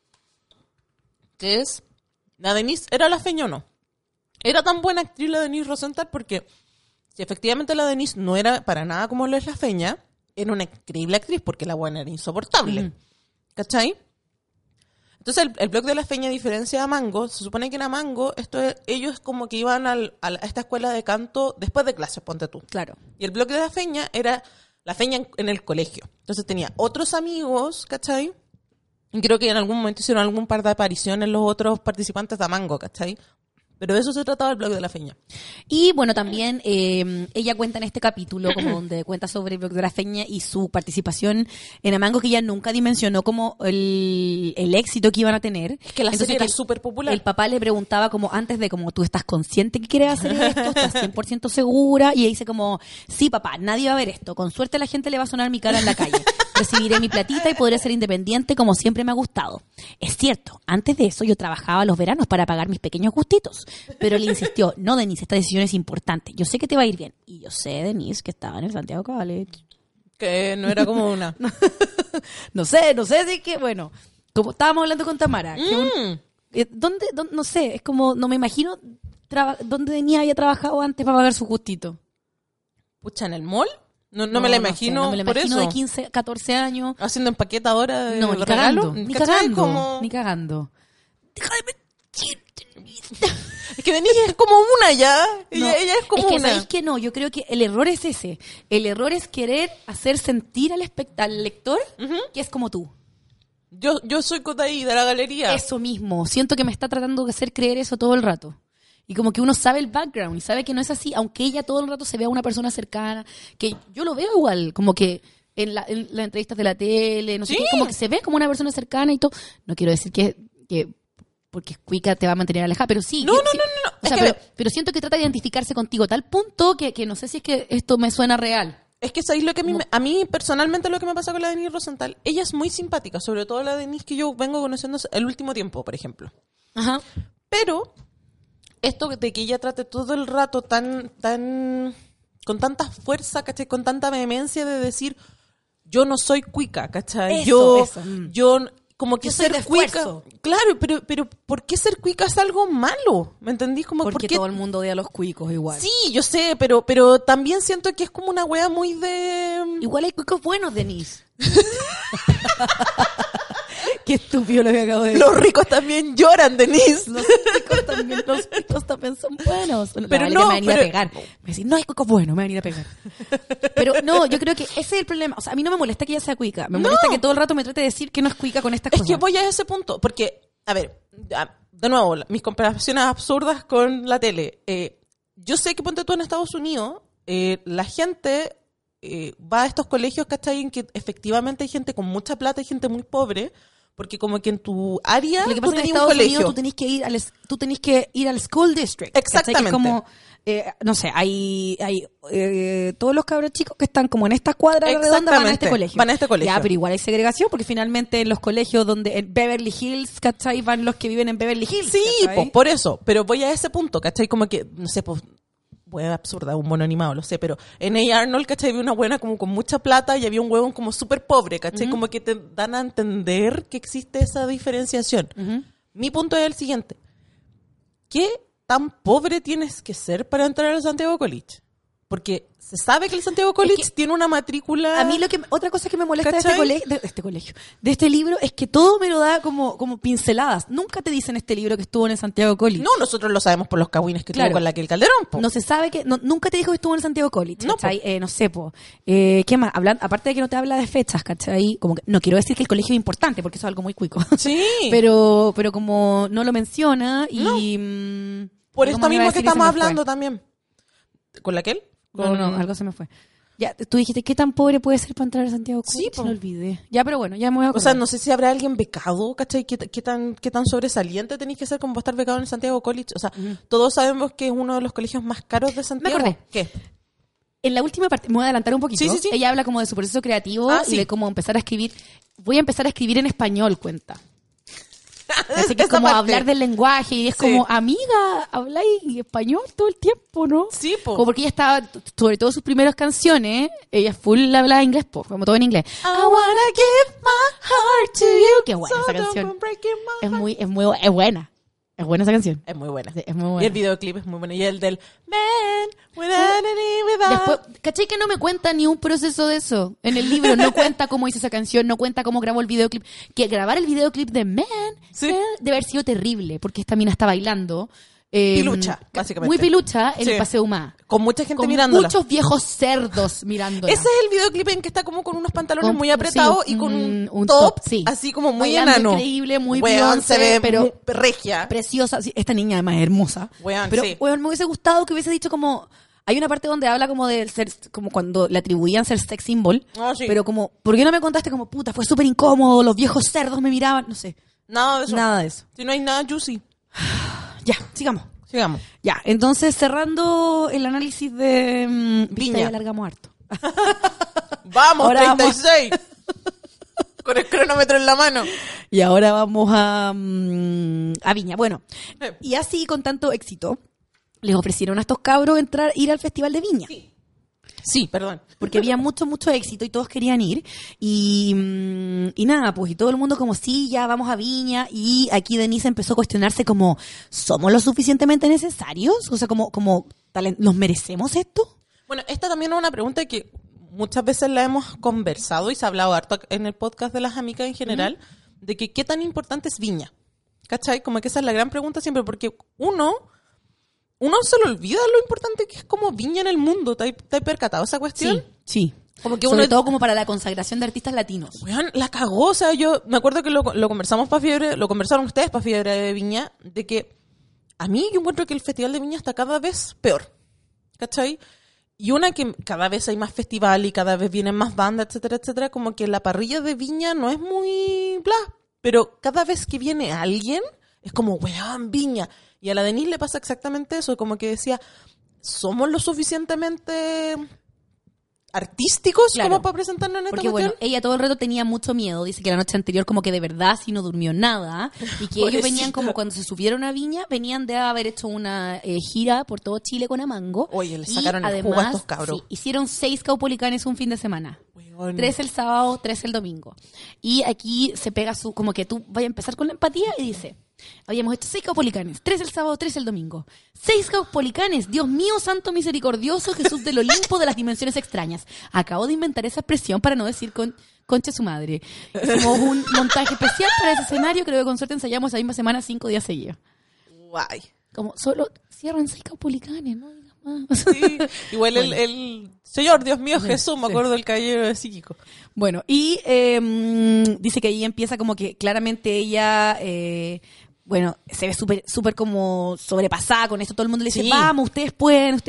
que es, ¿la Denise era la Feña o no? ¿Era tan buena actriz la Denise Rosenthal? Porque si efectivamente la Denise no era para nada como lo es la Feña, era una increíble actriz porque la buena era insoportable. ¿Cachai? Entonces el blog de la Feña, a diferencia de Mango, se supone que en Mango ellos como que iban a esta escuela de canto después de clases, ponte tú. Claro. Y el blog de la Feña era la Feña en el colegio. Entonces tenía otros amigos, ¿cachai? Y creo que en algún momento hicieron algún par de apariciones los otros participantes de Mango, ¿cachai? Pero de eso se trataba el blog de la Feña. Y bueno, también ella cuenta en este capítulo, como donde cuenta sobre el blog de la Feña y su participación en Amango, que ella nunca dimensionó como el éxito que iban a tener. Es que la serie era súper popular. El papá le preguntaba como antes de como, ¿tú estás consciente que quieres hacer esto? ¿Estás 100% segura? Y ella dice como, sí papá, nadie va a ver esto. Con suerte la gente le va a sonar mi cara en la calle. Recibiré mi platita y podré ser independiente como siempre me ha gustado. Es cierto, antes de eso yo trabajaba los veranos para pagar mis pequeños gustitos. Pero le insistió, no, Denise, esta decisión es importante. Yo sé que te va a ir bien. Y yo sé, Denise, que estaba en el Santiago College. Que no era como una... no sé si es que, bueno, como estábamos hablando con Tamara. ¿Dónde? No sé, es como, no me imagino dónde Denise había trabajado antes para pagar su gustito. Pucha, ¿en el mall? No me la imagino, no me la por imagino eso. de 15, 14 años. Haciendo empaquetadora de no, regalo. Ni cagando. Deja de mentir. Es que Denise es como una ya. Ella es como una. una. ¿Sabéis que no? Yo creo que el error es ese. El error es querer hacer sentir al lector que es como tú. Yo soy Cotaí de la galería. Eso mismo. Siento que me está tratando de hacer creer eso todo el rato. Y como que uno sabe el background y sabe que no es así, aunque ella todo el rato se vea una persona cercana, que yo lo veo igual, como que en las entrevistas de la tele, no sé qué, como que se ve como una persona cercana y todo. No quiero decir que porque es cuica te va a mantener alejada, pero sí. No. O sea, pero siento que trata de identificarse contigo a tal punto que no sé si es que esto me suena real. Es que sabéis lo que a mí personalmente lo que me pasa con la Denise Rosenthal, ella es muy simpática, sobre todo la Denise que yo vengo conociendo el último tiempo, por ejemplo. Ajá. Pero esto de que ella trate todo el rato tan con tanta fuerza, ¿cachai? Con tanta vehemencia de decir yo no soy cuica, ¿cachai? Yo como que yo ser cuica. Claro, pero ¿por qué ser cuica es algo malo? ¿Me entendís? Como porque todo el mundo odia a los cuicos igual. Sí, yo sé, pero también siento que es como una wea muy de... Igual hay cuicos buenos, Denise. Qué estúpido lo que acabo de decir. Los ricos también lloran, Denise. Los ricos también son buenos. Pero me van a ir a pegar. Me dicen, no hay cuicos buenos, me van a ir a pegar. Pero no, yo creo que ese es el problema. O sea, a mí no me molesta que ella sea cuica. Me molesta que todo el rato me trate de decir que no es cuica con estas cosas. Es que voy a ese punto. Porque, a ver, de nuevo, mis comparaciones absurdas con la tele. Yo sé que ponte tú en Estados Unidos, la gente va a estos colegios, ¿cachai? En que efectivamente hay gente con mucha plata y gente muy pobre. Porque como que en tu área lo que pasa tú tenías en Estados un colegio. Unidos, tú tenés que ir al school district. Exactamente. Que como, no sé, hay todos los cabros chicos que están como en estas cuadras redondas van a este colegio. Van a este colegio. Ya, pero igual hay segregación porque finalmente en los colegios donde en Beverly Hills, ¿cachai? Van los que viven en Beverly Hills. Sí, pues por eso. Pero voy a ese punto, ¿cachai? Como que, no sé, pues... hueá absurda, un mono animado, lo sé, pero en A. Arnold, ¿cachai? Había una buena como con mucha plata y había un huevón como súper pobre, ¿cachai? Como que te dan a entender que existe esa diferenciación. Mi punto es el siguiente. ¿Qué tan pobre tienes que ser para entrar al Santiago College? Porque se sabe que el Santiago College tiene una matrícula... A mí otra cosa que me molesta de este colegio, de este libro, es que todo me lo da como pinceladas. Nunca te dicen este libro que estuvo en el Santiago College. No, nosotros lo sabemos por los cagüines que tuvo con la que el Calderón, po. No se sabe que... nunca te dijo que estuvo en el Santiago College, no, ¿cachai? No sé, po. ¿Qué más? Aparte de que no te habla de fechas, ¿cachai? Como que, no quiero decir que el colegio es importante, porque eso es algo muy cuico. Sí. pero como no lo menciona y... por esto mismo que estamos hablando también. ¿Con la que él? No, algo se me fue. Ya, tú dijiste, ¿qué tan pobre puede ser para entrar a Santiago College? Sí, no olvidé. Ya, pero bueno, ya me voy a acordar. O sea, no sé si habrá alguien becado, ¿cachai? ¿Qué tan sobresaliente tenéis que ser como para estar becado en el Santiago College? O sea, todos sabemos que es uno de los colegios más caros de Santiago. Me acordé. ¿Qué? En la última parte, me voy a adelantar un poquito. Sí. Ella habla como de su proceso creativo y de cómo empezar a escribir. Voy a empezar a escribir en español, cuenta. Así que es como hablar del lenguaje y es como, amiga, habláis español todo el tiempo, ¿no? Sí, po. Como porque ella estaba, sobre todo sus primeras canciones, ella full hablaba inglés, po, como todo en inglés. I wanna give my heart to you. Qué buena esa canción. Es buena. Es buena esa canción. Es muy buena. Sí, es muy buena. Y el videoclip es muy bueno. Y el del Man without any without. Después, ¿cachai que no me cuenta ni un proceso de eso? En el libro no cuenta cómo hizo esa canción, no cuenta cómo grabó el videoclip. Que grabar el videoclip de Man debe haber sido terrible, porque esta mina está bailando. Pilucha, básicamente. Muy pilucha en el Paseo Humá. Con mucha gente mirándola. Muchos viejos cerdos mirándola. Ese es el videoclip en que está como con unos pantalones muy apretados y con un top así como muy bailando enano. Increíble, muy Beyoncé, se ve pero muy regia. Preciosa. Sí, esta niña además es hermosa. Pero me hubiese gustado que hubiese dicho como... Hay una parte donde habla como de ser, como cuando le atribuían ser sex symbol. Pero como, ¿por qué no me contaste como, puta, fue súper incómodo, los viejos cerdos me miraban? No sé. Nada de eso. Nada de eso. Si no hay nada juicy. Ya, sigamos. Ya, entonces cerrando el análisis de Viña. Ya alargamos harto. Vamos, ahora 36. Con el cronómetro en la mano. Y ahora vamos a Viña. Bueno, y así con tanto éxito, les ofrecieron a estos cabros ir al Festival de Viña. Sí, perdón. Porque había mucho éxito y todos querían ir. Y nada, pues, y todo el mundo como, sí, ya vamos a Viña. Y aquí Denise empezó a cuestionarse como, ¿somos lo suficientemente necesarios? O sea, como ¿nos merecemos esto? Bueno, esta también es una pregunta que muchas veces la hemos conversado y se ha hablado harto en el podcast de las amigas en general, de que qué tan importante es Viña. ¿Cachai? Como que esa es la gran pregunta siempre, porque uno se le olvida lo importante que es como Viña en el mundo. ¿Te has percatado esa cuestión? Sí. Como que sobre todo como para la consagración de artistas latinos. Weón, la cagó. O sea, yo me acuerdo que lo conversamos para Fiebre, lo conversaron ustedes para Fiebre de Viña, de que a mí yo encuentro que el Festival de Viña está cada vez peor. ¿Cachai? Y una que cada vez hay más festival y cada vez vienen más bandas, etcétera, etcétera, como que la parrilla de Viña no es muy bla. Pero cada vez que viene alguien, es como, weón, Viña. Y a la Denise le pasa exactamente eso, como que decía, ¿somos lo suficientemente artísticos como para presentarnos en esta cuestión? Porque bueno, ella todo el rato tenía mucho miedo, dice que la noche anterior como que de verdad sí no durmió nada, y que ellos venían como cuando se subieron a Viña, venían de haber hecho una gira por todo Chile con Amango. Oye, le sacaron el jugo a estos cabros. Sí, hicieron 6 caupolicanes un fin de semana. 3 el sábado, 3 el domingo. Y aquí se pega como que tú vayas a empezar con la empatía y dice, habíamos hecho 6 caupolicanes, 3 el sábado, 3 el domingo. 6 caupolicanes, Dios mío, santo misericordioso, Jesús del Olimpo de las dimensiones extrañas. Acabo de inventar esa expresión para no decir concha su madre. Hicimos un montaje especial para ese escenario, creo que con suerte ensayamos esa misma semana 5 días seguidos. Guay. Como solo cierran 6 caupolicanes, ¿no? Sí, igual bueno. el Señor, Dios mío, Jesús, me acuerdo del caballero de psíquico. Bueno, y dice que ahí empieza como que claramente ella, bueno, se ve súper como sobrepasada con esto. Todo el mundo le dice, vamos, ustedes pueden.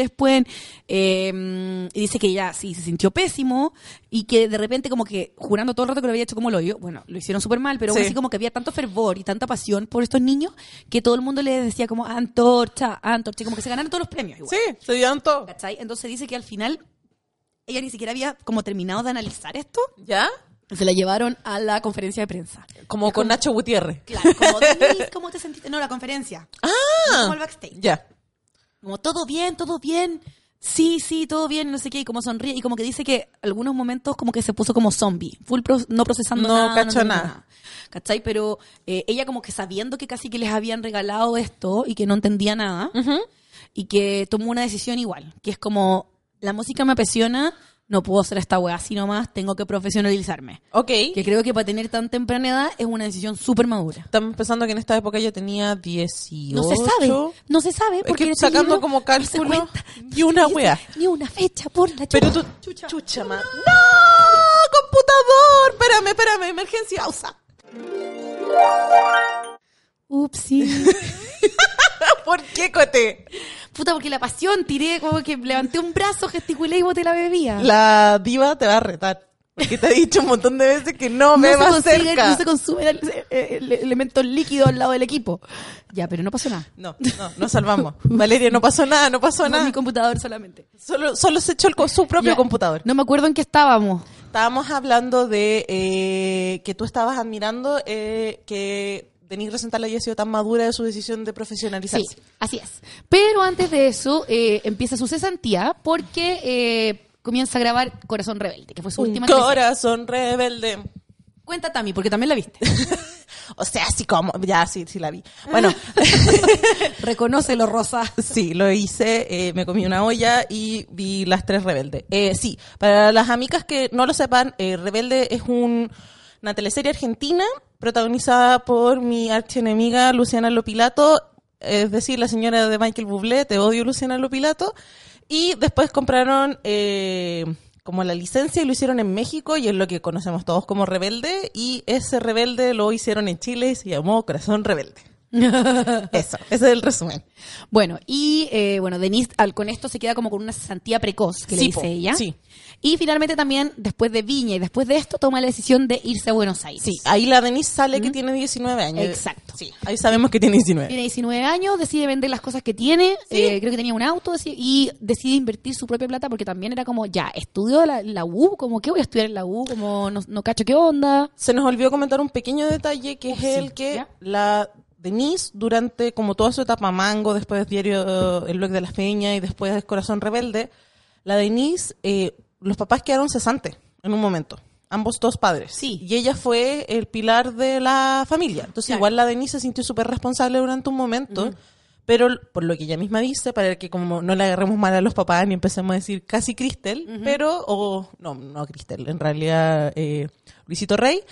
Y dice que ella sí se sintió pésimo y que de repente como que jurando todo el rato que lo había hecho como lo hoyo. Bueno, lo hicieron súper mal, pero así como que había tanto fervor y tanta pasión por estos niños que todo el mundo le decía como antorcha, como que se ganaron todos los premios igual. Sí, se dieron todo. ¿Cachai? Entonces dice que al final ella ni siquiera había como terminado de analizar esto. ¿Ya? Se la llevaron a la conferencia de prensa. Como con Nacho Gutiérrez. Claro, como Denise, ¿cómo te sentiste? No, la conferencia. Ah. Como el backstage. Ya. Como todo bien. Sí, todo bien, no sé qué, y como sonríe, y como que dice que algunos momentos como que se puso como zombie, no procesando nada. No cachó nada. ¿Cachai? Pero ella como que sabiendo que casi que les habían regalado esto y que no entendía nada, y que tomó una decisión igual, que es como la música me apasiona, no puedo hacer esta weá así nomás, tengo que profesionalizarme. Ok. Que creo que para tener tan temprana edad es una decisión súper madura. Estamos pensando que en esta época ya tenía 18. No se sabe, porque es que sacando como cálculo ni una wea. Ni una fecha por la chucha. Pero tú, chucha, ¡no! ¡Computador! Espérame, emergencia, pausa. Upsi. ¿Por qué, Cote? Puta, porque la pasión, tiré como que levanté un brazo, gesticulé y boté la bebida. La diva te va a retar. Porque te he dicho un montón de veces que no bebas cerca. No se consumen elementos líquidos al lado del equipo. Ya, pero no pasó nada. No salvamos. Valeria, no pasó nada. Fue mi computador solamente. Solo se echó su propio computador. No me acuerdo en qué estábamos. Estábamos hablando de que tú estabas admirando que Denise Rosenthal haya sido tan madura de su decisión de profesionalizarse. Sí, así es. Pero antes de eso, empieza su cesantía porque comienza a grabar Corazón Rebelde, que fue su última Corazón Rebelde. Cuenta, Tami, porque también la viste. O sea, así como... Ya, sí la vi. Bueno. Reconócelo, Rosa. Sí, lo hice. Me comí una olla y vi Las Tres Rebeldes. Sí, para las amigas que no lo sepan, Rebelde es una teleserie argentina protagonizada por mi archienemiga Luciana Lopilato, es decir, la señora de Michael Bublé, te odio Luciana Lopilato, y después compraron como la licencia y lo hicieron en México y es lo que conocemos todos como Rebelde, y ese Rebelde lo hicieron en Chile y se llamó Corazón Rebelde. Ese es el resumen. Bueno, y Denise con esto se queda como con una cesantía precoz, que le dice ella. Sí. Y finalmente también, después de Viña y después de esto, toma la decisión de irse a Buenos Aires. Sí, ahí la Denise sale que tiene 19 años. Exacto. Sí, ahí sabemos que tiene 19. Tiene 19 años, decide vender las cosas que tiene, creo que tenía un auto, y decide invertir su propia plata porque también era como, ya, estudio la U, como, ¿qué voy a estudiar en la U? Como, no cacho qué onda. Se nos olvidó comentar un pequeño detalle que es el que ¿ya? La Denise, durante como toda su etapa Mango, después Diario El Blog de las Peñas y después Corazón Rebelde, la Denise, los papás quedaron cesantes en un momento, ambos dos padres. Sí. Y ella fue el pilar de la familia. Entonces claro, igual la Denise se sintió súper responsable durante un momento, pero por lo que ella misma dice, para que como no le agarremos mal a los papás ni empecemos a decir casi Cristel, pero, no Cristel, en realidad Luisito Rey,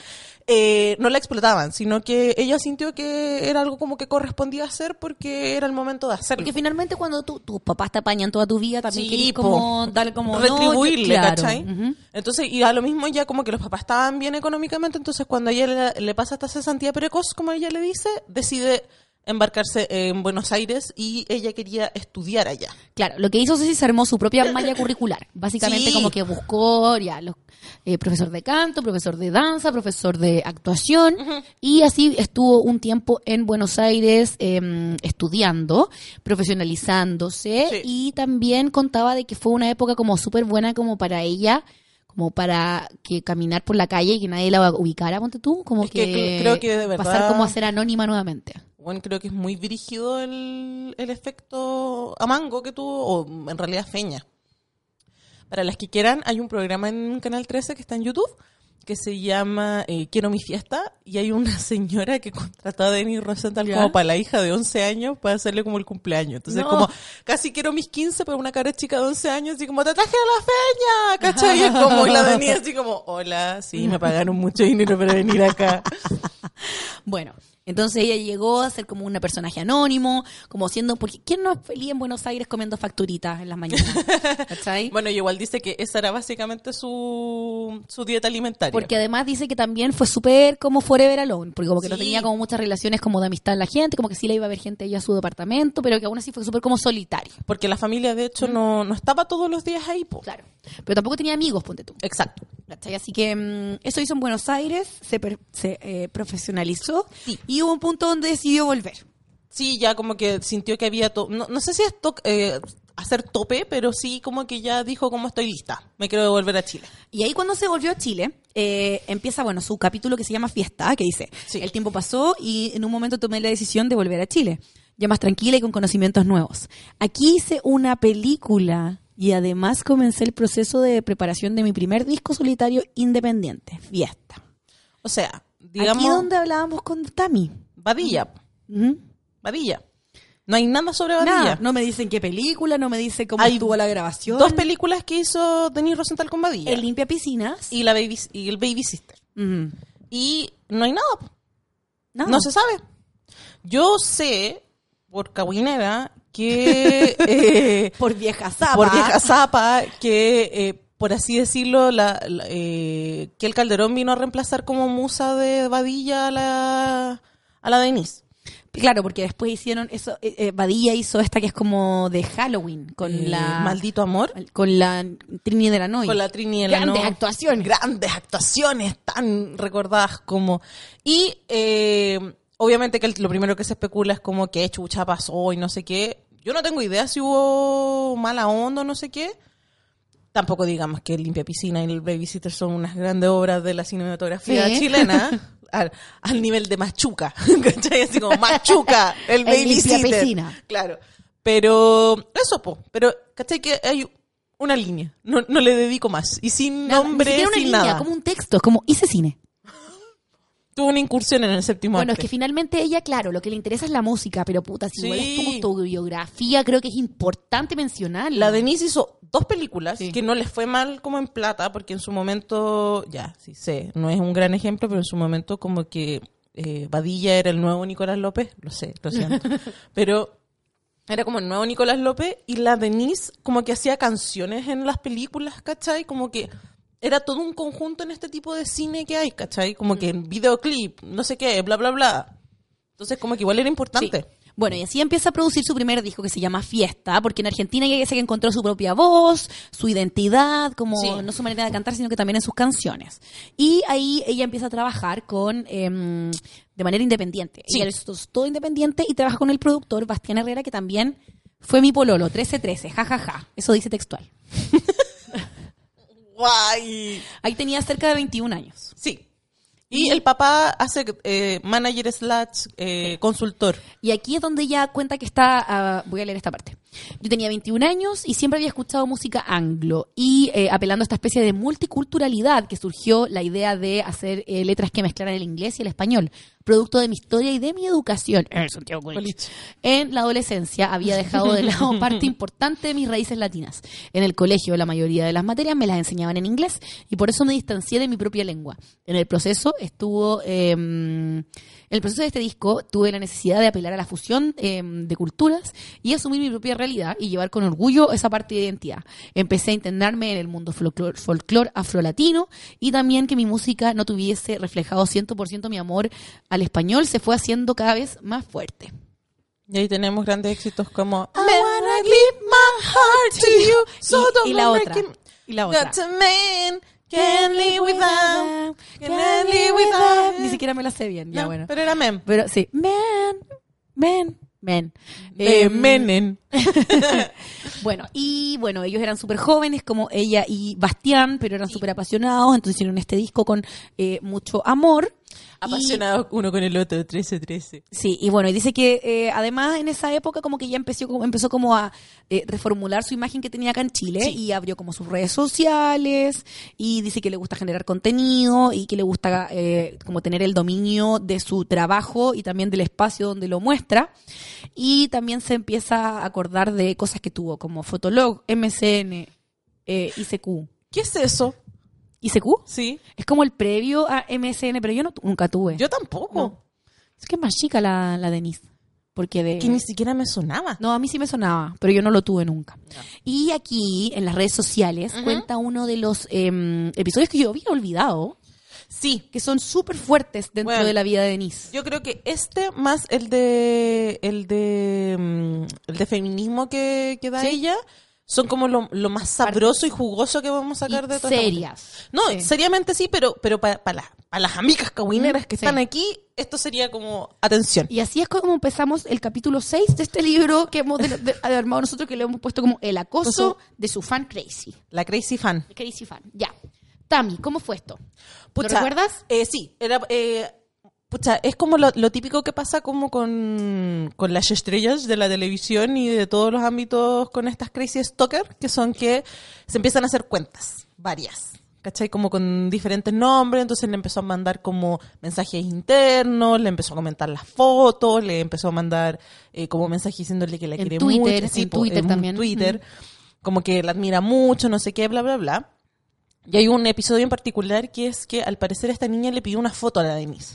no la explotaban, sino que ella sintió que era algo como que correspondía hacer porque era el momento de hacerlo. Porque finalmente cuando tus papás te apañan toda tu vida, también querés como darle como retribuirle, claro. ¿cachai? Entonces, y a lo mismo ya como que los papás estaban bien económicamente, entonces cuando a ella le pasa esta cesantía precoz, como ella le dice, decide embarcarse en Buenos Aires y ella quería estudiar allá. Claro, lo que hizo Ceci se armó su propia malla curricular. Básicamente como que buscó ya los profesor de canto, profesor de danza, profesor de actuación y así estuvo un tiempo en Buenos Aires estudiando, profesionalizándose y también contaba de que fue una época como súper buena como para ella, como para que caminar por la calle y que nadie la ubicara, ponte tú, como es que creo que de verdad pasar como a ser anónima nuevamente. Bueno, creo que es muy dirigido el efecto Amango que tuvo, o en realidad Feña. Para las que quieran, hay un programa en Canal 13 que está en YouTube que se llama Quiero mi fiesta, y hay una señora que contrató a Denise Rosenthal como para la hija de 11 años para hacerle como el cumpleaños. Entonces como casi quiero mis 15, pero una cara chica de 11 años así como te traje a la Feña, ¿cachai? Y es como, y la Denise así como, hola, sí, me pagaron mucho dinero para venir acá. Bueno, entonces ella llegó a ser como un personaje anónimo, como siendo, porque ¿quién no es feliz en Buenos Aires comiendo facturitas en las mañanas? ¿Cachai? Bueno, y igual dice que esa era básicamente su dieta alimentaria. Porque además dice que también fue súper como forever alone, porque como que no tenía como muchas relaciones como de amistad en la gente, como que sí le iba a ver gente ella a su departamento, pero que aún así fue súper como solitario. Porque la familia de hecho no estaba todos los días ahí, po. Claro, pero tampoco tenía amigos, ponte tú. Exacto. ¿Cachai? Así que eso hizo en Buenos Aires, se profesionalizó y hubo un punto donde decidió volver. Sí, ya como que sintió que había... No sé si es hacer tope, pero sí como que ya dijo como estoy lista, me quiero devolver a Chile. Y ahí cuando se volvió a Chile, empieza, su capítulo que se llama Fiesta, que dice, el tiempo pasó y en un momento tomé la decisión de volver a Chile, ya más tranquila y con conocimientos nuevos. Aquí hice una película y además comencé el proceso de preparación de mi primer disco solitario independiente, Fiesta. O sea, digamos... Aquí donde hablábamos con Tami. Badilla. Badilla. No hay nada sobre Badilla. Nada. No me dicen qué película, no me dicen cómo estuvo la grabación. 2 películas que hizo Denis Rosenthal con Badilla. El Limpia Piscinas. Y el Baby Sister. Y no hay nada. No se sabe. Yo sé, por cagüinera, que... por vieja zapa. Que, por así decirlo, que el Calderón vino a reemplazar como musa de Badilla a la Denise. Claro, porque después hicieron eso, Badilla hizo esta que es como de Halloween, con la... Maldito Amor. Con la Trini de la Noy. Con la Trini de la Noy. Grandes actuaciones, tan recordadas como... Y obviamente que lo primero que se especula es como que chucha pasó y no sé qué. Yo no tengo idea si hubo mala onda o no sé qué. Tampoco digamos que el Limpia Piscina y el Babysitter son unas grandes obras de la cinematografía chilena. Al nivel de Machuca, ¿cachai? Así como Machuca, el Babysitter. Claro. Pero eso, pero ¿cachai? Que hay una línea. No le dedico más. Y sin nombre, ni sin línea, nada. Como un texto, es como hice cine. Tuvo una incursión en el séptimo arte. Es que finalmente ella, claro, lo que le interesa es la música, pero puta, si igual es tu autobiografía, creo que es importante mencionarla. La Denise hizo 2 películas que no les fue mal como en plata, porque en su momento, no es un gran ejemplo, pero en su momento como que Badilla era el nuevo Nicolás López, lo siento, pero era como el nuevo Nicolás López y la Denise como que hacía canciones en las películas, ¿cachai? Como que era todo un conjunto en este tipo de cine que hay, ¿cachai? Como que en videoclip, no sé qué, bla, bla, bla. Entonces como que igual era importante. Sí. Bueno, y así empieza a producir su primer disco que se llama Fiesta, porque en Argentina ella se encontró su propia voz, su identidad, como no su manera de cantar, sino que también en sus canciones. Y ahí ella empieza a trabajar de manera independiente. Ella es todo independiente y trabaja con el productor Bastián Herrera, que también fue mi pololo, 1313, jajaja. Eso dice textual. Guay. Ahí tenía cerca de 21 años. Sí. Y el papá hace manager / consultor. Y aquí es donde ella cuenta que está... voy a leer esta parte. Yo tenía 21 años y siempre había escuchado música anglo. Y apelando a esta especie de multiculturalidad que surgió la idea de hacer letras que mezclaran el inglés y el español. Producto de mi historia y de mi educación en Santiago College. En la adolescencia había dejado de lado parte importante de mis raíces latinas. En el colegio la mayoría de las materias me las enseñaban en inglés y por eso me distancié de mi propia lengua. En el proceso de este disco tuve la necesidad de apelar a la fusión de culturas y asumir mi propia realidad y llevar con orgullo esa parte de identidad. Empecé a internarme en el mundo folclor afrolatino y también que mi música no tuviese reflejado 100% mi amor al español, se fue haciendo cada vez más fuerte. Y ahí tenemos grandes éxitos como I wanna give my heart to you, so y la otra. Y la otra. Got a man, can't live without, can't live without. Ni siquiera me la sé bien, ya bueno. Pero era men. Pero sí, men. Menen. Bueno, ellos eran súper jóvenes como ella y Bastián, pero eran súper apasionados, entonces hicieron este disco con mucho amor. Apasionados uno con el otro, 13-13. Sí, y bueno, y dice que además en esa época como que ya empezó como a reformular su imagen que tenía acá en Chile y abrió como sus redes sociales y dice que le gusta generar contenido y que le gusta como tener el dominio de su trabajo y también del espacio donde lo muestra. Y también se empieza a acordar de cosas que tuvo como Fotolog, MSN, ICQ. ¿Qué es eso? ¿ICQ? Sí. Es como el previo a MSN, pero yo nunca tuve. Yo tampoco. No. Es que es más chica la Denise. Porque que ni siquiera me sonaba. No, a mí sí me sonaba, pero yo no lo tuve nunca. No. Y aquí, en las redes sociales, cuenta uno de los episodios que yo había olvidado. Sí. Que son súper fuertes dentro de la vida de Denise. Yo creo que más el de feminismo que da ella, son como lo más sabroso y jugoso que vamos a sacar de todo. Serias. No, seriamente sí, pero para las amigas cagüineras que están aquí, esto sería como atención. Y así es como empezamos el capítulo 6 de este libro que hemos armado nosotros, que le hemos puesto como el acoso de su fan Crazy. La Crazy Fan. Crazy Fan, ya. Tami, ¿cómo fue esto? Pucha, ¿lo recuerdas? Sí, era... Pucha, es como lo típico que pasa como con las estrellas de la televisión y de todos los ámbitos con estas crazy stalker, que son que se empiezan a hacer cuentas, varias, ¿cachai? Como con diferentes nombres, entonces le empezó a mandar como mensajes internos, le empezó a comentar las fotos, le empezó a mandar como mensajes diciéndole que la quiere Twitter, mucho. Sí, en Twitter también. Twitter, como que la admira mucho, no sé qué, bla, bla, bla. Y hay un episodio en particular que es que al parecer esta niña le pidió una foto a la Denise.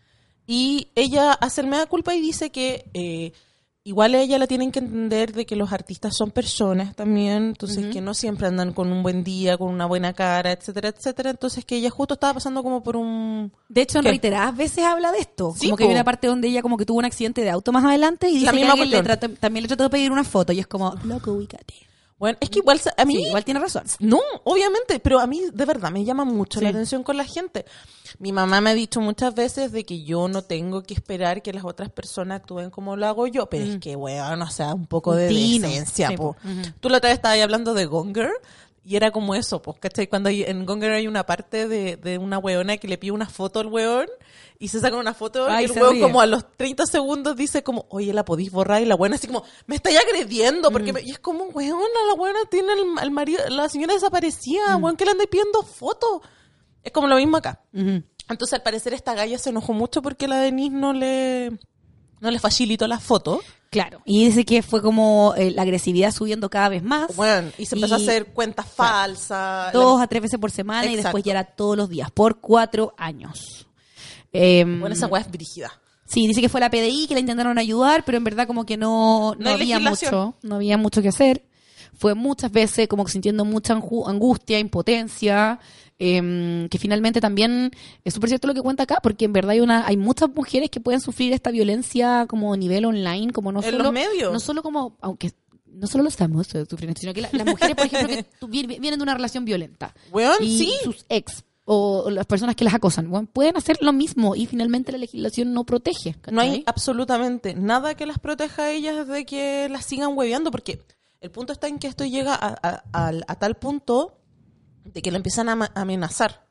Y ella hace el mea culpa y dice que igual a ella la tienen que entender de que los artistas son personas también, entonces que no siempre andan con un buen día, con una buena cara, etcétera, etcétera. Entonces que ella justo estaba pasando como por un... De hecho, en reiteradas veces habla de esto. Sí, como que hay una parte donde ella como que tuvo un accidente de auto más adelante y dice que alguien también le trató de pedir una foto y es como, loco, ubícate. Bueno, es que igual a mí... Sí, igual tiene razón. No, obviamente, pero a mí de verdad me llama mucho la atención con la gente. Mi mamá me ha dicho muchas veces de que yo no tengo que esperar que las otras personas actúen como lo hago yo, pero es que, weón, o sea, un poco de decencia, sí, po. Tú la otra vez estabas hablando de Gone Girl y era como eso, pues, ¿cachai? Cuando en Gone Girl hay una parte de una weona que le pide una foto al weón y se saca una foto y el weón como a los 30 segundos dice como, oye, la podís borrar, y la weona así como, me estáis agrediendo, porque y es como, weona, la weona tiene al marido, la señora desaparecía, weón, que le andáis pidiendo fotos. Es como lo mismo acá. Entonces, al parecer, esta galla se enojó mucho porque la Denise no le facilitó la foto. Claro. Y dice que fue como la agresividad subiendo cada vez más. Bueno, y se empezó a hacer cuentas falsas. 2 a 3 veces por semana. Exacto. Y después ya era todos los días, por 4 años. Bueno, esa weá es brígida. Sí, dice que fue la PDI, que la intentaron ayudar, pero en verdad como que no había mucho que hacer. Fue muchas veces como sintiendo mucha angustia, impotencia, que finalmente también es súper cierto lo que cuenta acá, porque en verdad hay muchas mujeres que pueden sufrir esta violencia como a nivel online, como no en solo los medios. No solo como, aunque no solo lo estamos sufriendo, sino que las mujeres, por ejemplo, que vienen de una relación violenta. Bueno, y sí. Sus ex o las personas que las acosan, bueno, pueden hacer lo mismo y finalmente la legislación no protege. ¿cachai? No hay absolutamente nada que las proteja a ellas de que las sigan hueveando, porque el punto está en que esto llega a tal punto de que la empiezan a amenazar.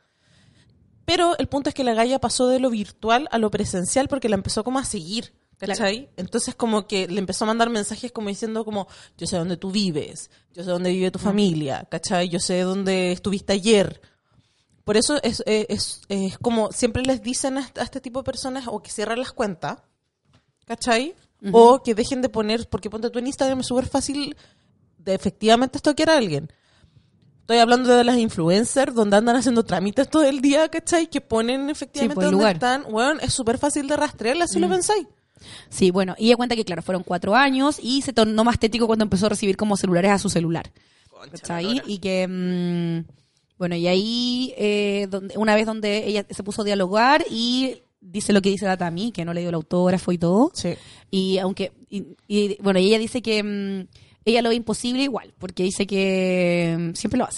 Pero el punto es que la galla pasó de lo virtual a lo presencial porque la empezó como a seguir, ¿cachai? Claro. Entonces como que le empezó a mandar mensajes como diciendo como, yo sé dónde tú vives, yo sé dónde vive tu familia, ¿cachai? Yo sé dónde estuviste ayer. Por eso es como siempre les dicen a este tipo de personas o que cierran las cuentas, ¿cachai? O que dejen de poner, porque ponte tú en Instagram es súper fácil de efectivamente stalkear a alguien. Estoy hablando de las influencers donde andan haciendo trámites todo el día, ¿cachai? Que ponen efectivamente donde lugar. Están. Bueno, es súper fácil de rastrearlas si lo pensáis. Sí, bueno, y ella cuenta que claro, fueron 4 años y se tornó más tético cuando empezó a recibir como celulares a su celular. ¿Cachai? Y que... bueno, y ahí una vez donde ella se puso a dialogar y dice lo que dice la Tami, que no le dio el autógrafo y todo. Sí. Y aunque bueno, y ella dice que ella lo ve imposible igual, porque dice que siempre lo hace.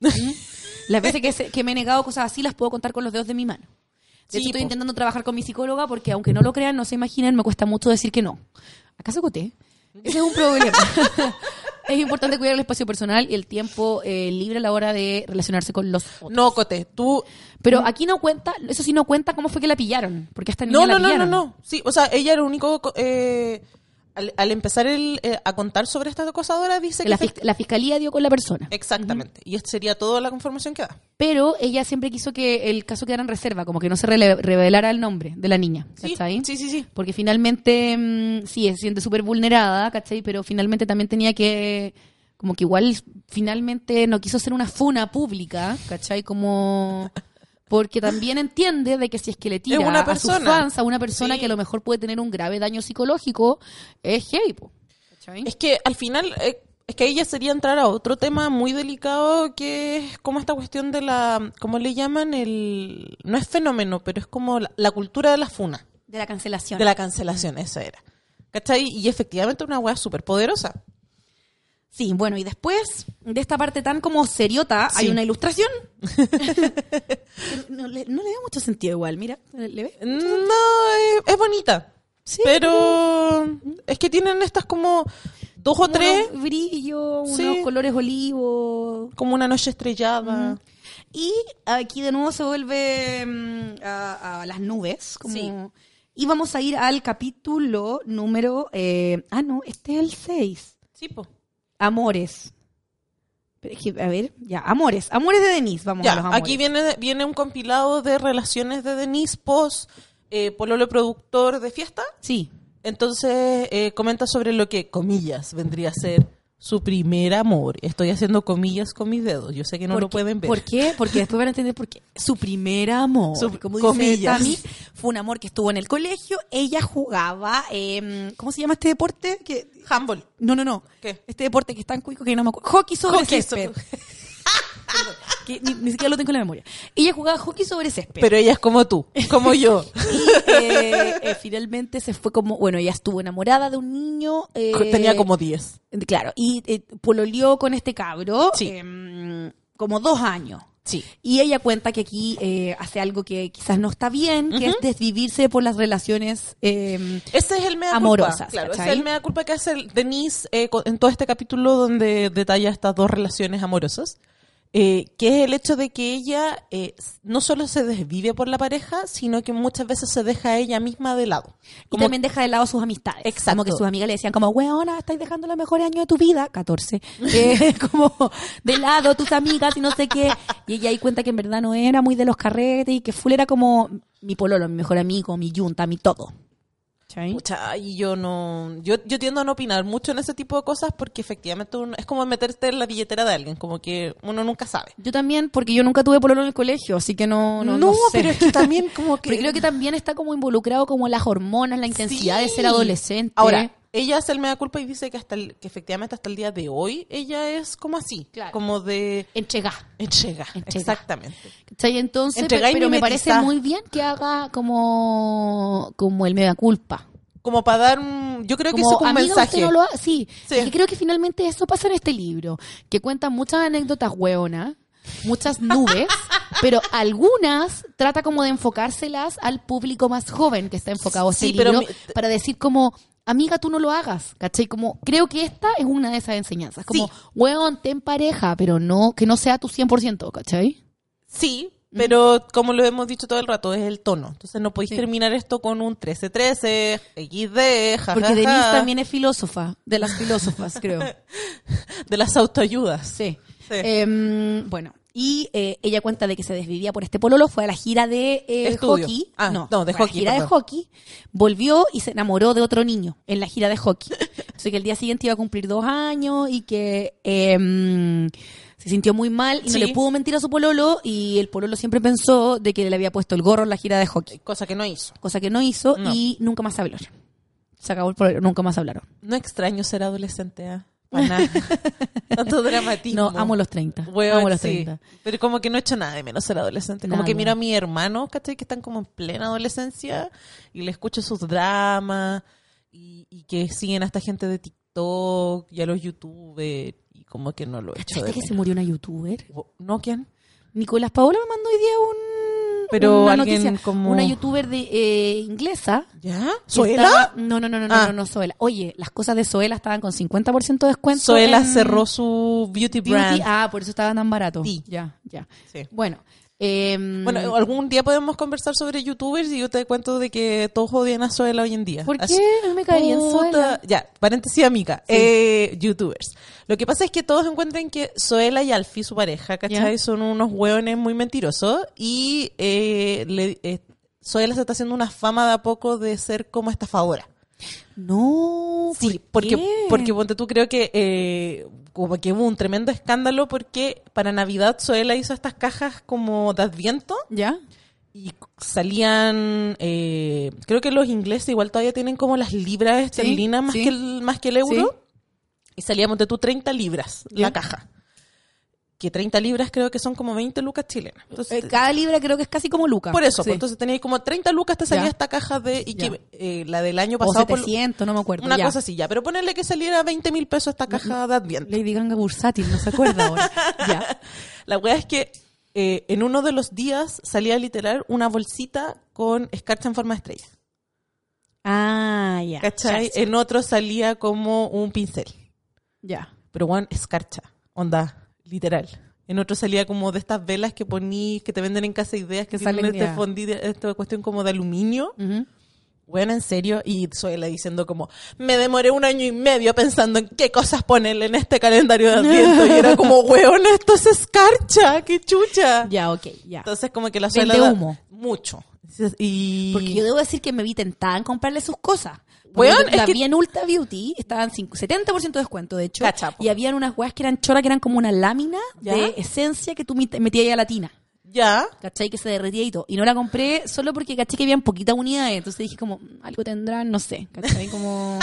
Las veces que me he negado cosas así las puedo contar con los dedos de mi mano. De hecho, estoy intentando trabajar con mi psicóloga porque aunque no lo crean, no se imaginen, me cuesta mucho decir que no. ¿Acaso coté? Ese es un problema. Es importante cuidar el espacio personal y el tiempo libre a la hora de relacionarse con los otros. No, Coté, tú... Pero aquí no cuenta, eso sí no cuenta cómo fue que la pillaron, porque esta niña la pillaron. No. Sí, o sea, ella era el único... Al empezar a contar sobre esta acosadora, dice que... La fiscalía dio con la persona. Exactamente. Y esta sería toda la información que da. Pero ella siempre quiso que el caso quedara en reserva, como que no se revelara el nombre de la niña. ¿Cachai? Sí. Porque finalmente, sí, se siente súper vulnerada, ¿cachai? Pero finalmente también tenía que... Como que igual, finalmente no quiso hacer una funa pública, ¿cachai? Como... Porque también entiende de que si es que le tira a sus fans, a una persona que a lo mejor puede tener un grave daño psicológico, es heavy, ¿cachai? Es que al final, es que ahí ya sería entrar a otro tema muy delicado, que es como esta cuestión de la, ¿cómo le llaman? No es fenómeno, pero es como la cultura de la funa. De la cancelación. De la cancelación, eso era. ¿Cachai? Y efectivamente una wea súper poderosa. Sí, bueno, y después de esta parte tan como seriota, hay una ilustración. no le da mucho sentido igual, mira. ¿Le ves? No, es bonita. Sí, pero es que tienen estas como 2 o 3. Unos brillos, unos colores olivos. Como una noche estrellada. Y aquí de nuevo se vuelve a las nubes. Como, y vamos a ir al capítulo número... no, este es el 6. Sí, po. Amores. A ver, ya, amores de Denise, vamos ya, a los amores. aquí viene un compilado de relaciones de Denise post pololo productor de fiesta. Sí. Entonces comenta sobre lo que, comillas, vendría a ser su primer amor. Estoy haciendo comillas con mis dedos. Yo sé que no lo pueden ver. ¿Por qué? Porque después van a entender por qué. Su primer amor, como dice Tami, fue un amor que estuvo en el colegio. Ella jugaba, ¿cómo se llama este deporte? Handball. No. ¿Qué? Este deporte que es tan cuico que no me acuerdo. Hockey sobre césped. Que ni siquiera lo tengo en la memoria. Ella jugaba hockey sobre césped. Pero ella es como tú, como yo. Y finalmente se fue como... Bueno, ella estuvo enamorada de un niño. Tenía como 10. Claro, y pololeó con este cabro Sí. como 2 años. Sí. Y ella cuenta que aquí hace algo que quizás no está bien, que es desvivirse por las relaciones ese es el mea amorosas. Culpa. Claro, ¿cachai? ese es el mea culpa que hace Denise en todo este capítulo donde detalla estas 2 relaciones amorosas. Que es el hecho de que ella no solo se desvive por la pareja, sino que muchas veces se deja a ella misma de lado. Y también deja de lado sus amistades. Exacto. Como que sus amigas le decían como, weona, estáis dejando los mejores años de tu vida, 14. Como de lado tus amigas y no sé qué. Y ella ahí cuenta que en verdad no era muy de los carretes y que full era como mi pololo, mi mejor amigo, mi yunta, mi todo. Pucha, y yo tiendo a no opinar mucho en ese tipo de cosas porque efectivamente es como meterte en la billetera de alguien, como que uno nunca sabe. Yo también, porque yo nunca tuve pololo en el colegio, así que no sé. Pero es que también como que... Pero creo que también está como involucrado como las hormonas, la intensidad de ser adolescente. Ahora, ella hace el mea culpa y dice que que efectivamente hasta el día de hoy ella es como así, claro. Como de... Entrega. Exactamente. ¿Cachai? Entonces, Entrega y pero me mimetiza. parece muy bien que haga como el mea culpa. Como para dar yo creo que eso es un amiga, mensaje. Usted no lo haga. Sí. Sí. Y creo que finalmente eso pasa en este libro, que cuenta muchas anécdotas hueonas, muchas nubes, pero algunas trata como de enfocárselas al público más joven que está enfocado a este libro, para decir como, amiga, tú no lo hagas, ¿cachai? Como, creo que esta es una de esas enseñanzas, como, hueón, ten pareja, pero no, que no sea tu 100%, ¿cachai? Sí, pero como lo hemos dicho todo el rato, es el tono. Entonces no podéis terminar esto con un 13-13, XD, jajaja. Porque Denise también es filósofa, de las filósofas, creo. De las autoayudas. Sí. Bueno, y ella cuenta de que se desvivía por este pololo, fue a la gira de hockey. De hockey. Gira de hockey, volvió y se enamoró de otro niño en la gira de hockey. Entonces que el día siguiente iba a cumplir 2 años y que se sintió muy mal y no le pudo mentir a su pololo, y el pololo siempre pensó de que le había puesto el gorro en la gira de hockey. Cosa que no hizo. No. Y nunca más hablaron. Se acabó el pololo, nunca más hablaron. No extraño ser adolescente, Para nada. Tanto dramatismo. No, amo los 30. Bueno, amo los sí. 30. Pero como que no he hecho nada de menos ser adolescente. Como que miro a mis hermanos, ¿cachai? Que están como en plena adolescencia y les escucho sus dramas y que siguen a esta gente de TikTok y a los youtubers. Como que no lo he hecho de que se murió una youtuber? ¿No? ¿Quién? Nicolás Paola me mandó hoy día una noticia. Como... Una youtuber de inglesa. ¿Ya? ¿Zoela? No, Zoela. Oye, las cosas de Zoela estaban con 50% de descuento. Zoela cerró su beauty brand. Por eso estaban tan baratos. Sí. Ya. Sí. Bueno. Bueno, algún día podemos conversar sobre youtubers y yo te cuento de que todos odian a Zoela hoy en día. ¿Por qué? No me cae bien Zoela. Ya, paréntesis amiga. Sí. Youtubers. Lo que pasa es que todos encuentran que Zoela y Alfie, su pareja, ¿cachai? Son unos hueones muy mentirosos y Zoela se está haciendo una fama de a poco de ser como estafadora. No, sí, porque ponte tú, creo que como que hubo un tremendo escándalo porque para Navidad Zoela hizo estas cajas como de Adviento. ¿Ya? Y salían, creo que los ingleses igual todavía tienen como las libras esterlinas más que el euro. Sí. Y salía, ponte tú, 30 libras la caja. Que 30 libras creo que son como 20 lucas chilenas. Entonces, cada libra creo que es casi como lucas. Por eso, pues, entonces teníais como 30 lucas, te salía esta caja de... Y que la del año pasado... O 700, no me acuerdo. Una cosa así, ya. Pero ponerle que saliera 20.000 pesos esta caja de Adviento. Lady Ganga bursátil, no se acuerda ahora. Ya. La wea es que en uno de los días salía literal una bolsita con escarcha en forma de estrella. Ah, ya. ¿Cachai? En otro salía como un pincel. Ya. Pero bueno, escarcha. Onda... Literal. En otro salía como de estas velas que poní, que te venden en Casa Ideas, que tienen esta cuestión como de aluminio, bueno, en serio, y Zoila diciendo como, me demoré 1 año y medio pensando en qué cosas ponerle en este calendario de Adviento, y era como, weón, esto es escarcha, qué chucha. Ya, ok, ya. Entonces como que la Zoila vende humo. Mucho. Y... Porque yo debo decir que me vi tentada en comprarle sus cosas. Weón, la vi en Ulta Beauty, estaban 70% de descuento, de hecho. Cachapo. Y habían unas weas que eran choras, que eran como una lámina de esencia que tú metías ahí a la tina. Ya. ¿Cachai? Que se derretía y todo. Y no la compré solo porque caché que habían poquitas unidades. Entonces dije como, algo tendrán, no sé. ¿Cachai? Como...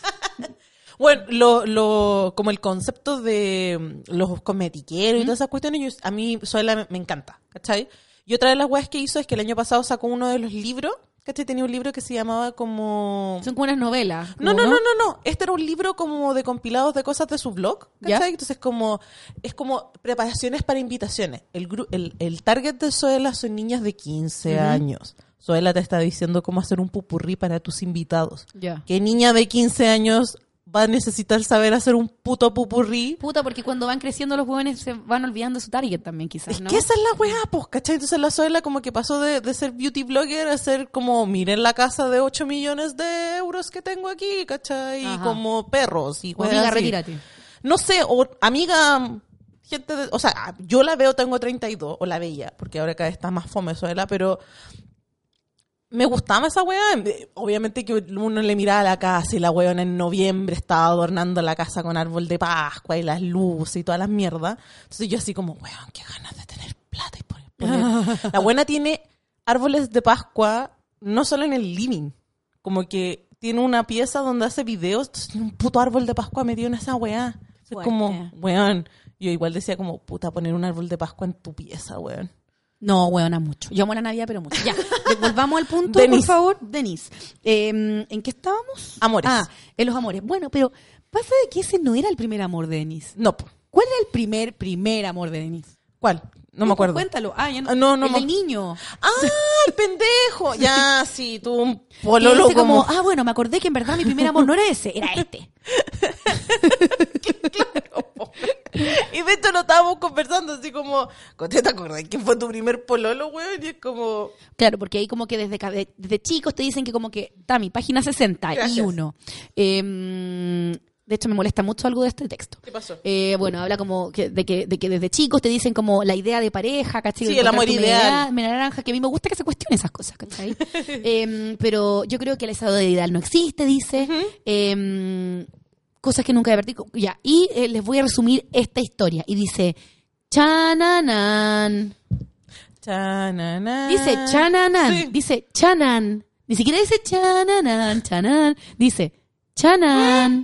Bueno, como el concepto de los cosmetiqueros y todas esas cuestiones, a mí Zoila me encanta, ¿cachai? Y otra de las weas que hizo es que el año pasado sacó uno de los libros, ¿cachai? Tenía un libro que se llamaba como... Son como unas novelas. No. Este era un libro como de compilados de cosas de su blog, ¿cachai? ¿Ya? Entonces es como preparaciones para invitaciones. El target de Zoila son niñas de 15 años. Zoila te está diciendo cómo hacer un pupurrí para tus invitados. Ya. ¿Qué niña de 15 años va a necesitar saber hacer un puto pupurrí? Puta, porque cuando van creciendo los jóvenes se van olvidando su target también, quizás, ¿no? Es que esa es la weá, pues, ¿cachai? Entonces la Zoila como que pasó de ser beauty blogger a ser como, miren la casa de 8 millones de euros que tengo aquí, ¿cachai? Y como perros y weá. Amiga, retírate. No sé, o amiga, gente de... O sea, yo la veo, tengo 32, o la veía, porque ahora cada vez está más fome Zoila, pero... Me gustaba esa weá. Obviamente que uno le miraba a la casa y la weona en noviembre estaba adornando la casa con árbol de Pascua y las luces y todas las mierdas. Entonces yo así como, weón, qué ganas de tener plata y poner. La buena tiene árboles de Pascua no solo en el living, como que tiene una pieza donde hace videos, tiene un puto árbol de Pascua metido en esa weá. Es como, weón, yo igual decía como, puta, poner un árbol de Pascua en tu pieza, weón. No, huevona, mucho. Yo amo la Navidad, pero mucho. Ya, volvamos al punto, por favor. Denise, ¿en qué estábamos? Amores. En los amores. Bueno, pero pasa de que ese no era el primer amor de Denise. No. ¿Cuál era el primer amor de Denise? ¿Cuál? No me acuerdo. Cuéntalo. Ya no. El del niño. El pendejo. Ya, sí, tú un pololo como... bueno, me acordé que en verdad mi primer amor no era ese, era este. Claro. Y de hecho lo estábamos conversando así como, ¿te acuerdas quién fue tu primer pololo, güey? Y es como... Claro, porque ahí como que desde chicos te dicen que como que, Tami, página 61. De hecho, me molesta mucho algo de este texto. ¿Qué pasó? Bueno, habla como de que desde chicos te dicen como la idea de pareja, ¿cachai? Sí, el amor ideal. Me naranja, que a mí me gusta que se cuestione esas cosas, ¿cachai? Pero yo creo que el estado de ideal no existe, dice. Cosas que nunca he vertido. Ya, y les voy a resumir esta historia. Y dice, chananan. Chananan. Dice chananan. Sí. Dice chanan. Ni siquiera dice chananan, chanan. Dice chanan.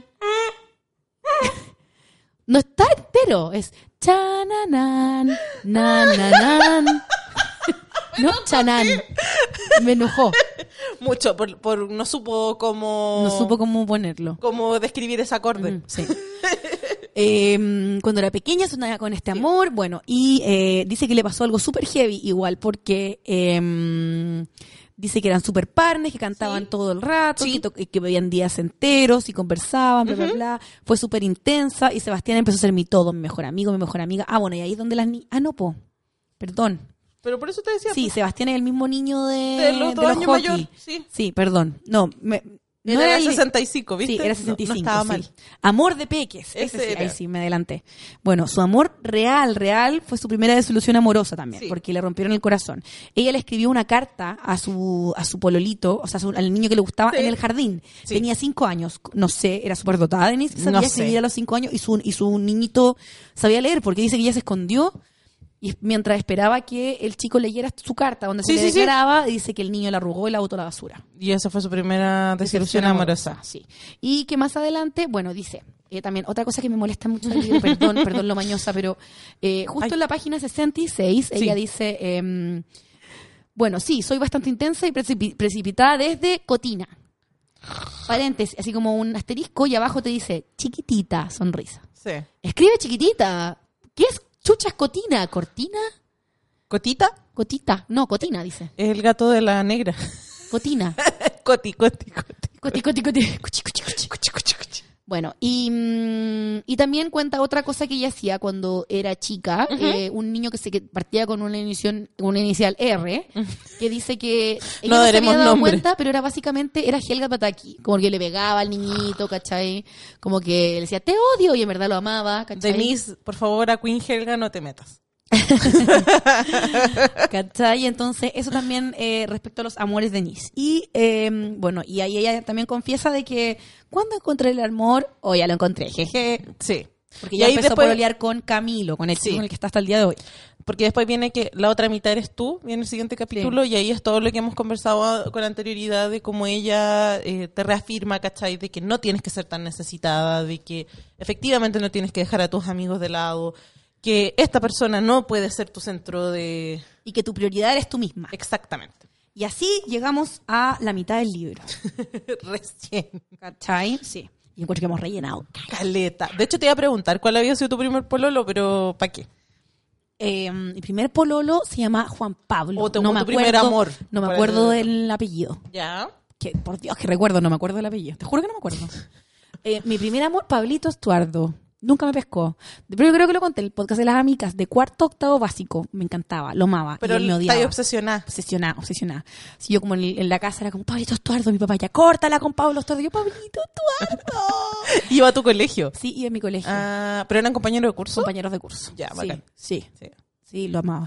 No está entero, es chananan, nananan. No, chanan. Me enojó. Mucho, por no supo cómo... No supo cómo ponerlo. Cómo describir ese acorde. Sí. Cuando era pequeña sonaba con este amor, bueno, y dice que le pasó algo súper heavy igual, porque dice que eran super partners, que cantaban todo el rato, que bebían días enteros y conversaban, bla, bla, bla. Fue súper intensa y Sebastián empezó a ser mi todo, mi mejor amigo, mi mejor amiga. Bueno, y ahí es donde las niñas... Perdón. Pero por eso te decía... Sí, pues, Sebastián es el mismo niño de los 2 años hockey. mayor. Sí, perdón. No, no era 65, ¿viste? Sí, era 65. No estaba mal. Amor de Peques. Ese sí, ahí sí, me adelanté. Bueno, su amor real fue su primera desilusión amorosa también, porque le rompieron el corazón. Ella le escribió una carta a su pololito, o sea, al niño que le gustaba, en el jardín. Sí. Tenía 5 años. No sé, era súper dotada, Denise. Sabía escribir a los 5 años y su niñito sabía leer, porque dice que ella se escondió. Y mientras esperaba que el chico leyera su carta donde se le declaraba, dice que el niño la arrugó y la botó a la basura. Y esa fue su primera desilusión amorosa. Sí. Y que más adelante, bueno, dice, también otra cosa que me molesta mucho del libro, perdón lo mañosa, pero justo en la página 66 ella dice, bueno, sí, soy bastante intensa y precipitada desde Cotina. Paréntesis, así como un asterisco, y abajo te dice, chiquitita, sonrisa. Sí. Escribe chiquitita. ¿Qué es? Chuchas Cotina, ¿Cortina? ¿Cotita? Cotita, no, Cotina, dice. Es el gato de la negra. Cotina. Coti. Coti. Cuchi. Bueno, Bueno, y también cuenta otra cosa que ella hacía cuando era chica, un niño que partía con una inicial R, que dice que ella no se había dado cuenta, pero era Helga Pataki, como que le pegaba al niñito, ¿cachai? Como que le decía, te odio, y en verdad lo amaba, ¿cachai? Denise, por favor, a Queen Helga no te metas. ¿Cachai? Entonces eso también respecto a los amores de Denise. Y bueno, y ahí ella también confiesa de que cuando encontré el amor, ya lo encontré, jeje. Sí. Porque ya empezó a pololear con Camilo, con el chico con el que está hasta el día de hoy. Porque después viene que la otra mitad eres tú, viene el siguiente capítulo, y ahí es todo lo que hemos conversado con anterioridad de cómo ella te reafirma, ¿cachai? De que no tienes que ser tan necesitada, de que efectivamente no tienes que dejar a tus amigos de lado, que esta persona no puede ser tu centro de... Y que tu prioridad eres tú misma. Exactamente. Y así llegamos a la mitad del libro. Recién. ¿Cachai? Sí. Y encuentro que hemos rellenado. Caleta. De hecho, te iba a preguntar cuál había sido tu primer pololo, pero ¿para qué? Mi primer pololo se llama Juan Pablo. O tu primer amor. No me acuerdo del apellido. Ya. Que, por Dios, que recuerdo, no me acuerdo del apellido. Te juro que no me acuerdo. Mi primer amor, Pablito Estuardo. Nunca me pescó. Pero yo creo que lo conté en el podcast de las amigas, de 4º, 8º básico. Me encantaba, lo amaba. Pero me odiaba. Estaba obsesionada. Obsesionada. Si yo como en la casa era como, Pablito Estuardo, mi papá, ya córtala con Pablo Estuardo. Yo, Pablito Estuardo. ¿Iba a tu colegio? Sí, iba a mi colegio. Ah, ¿pero eran compañeros de curso? Compañeros de curso. Ya, bacán. Sí, lo amaba.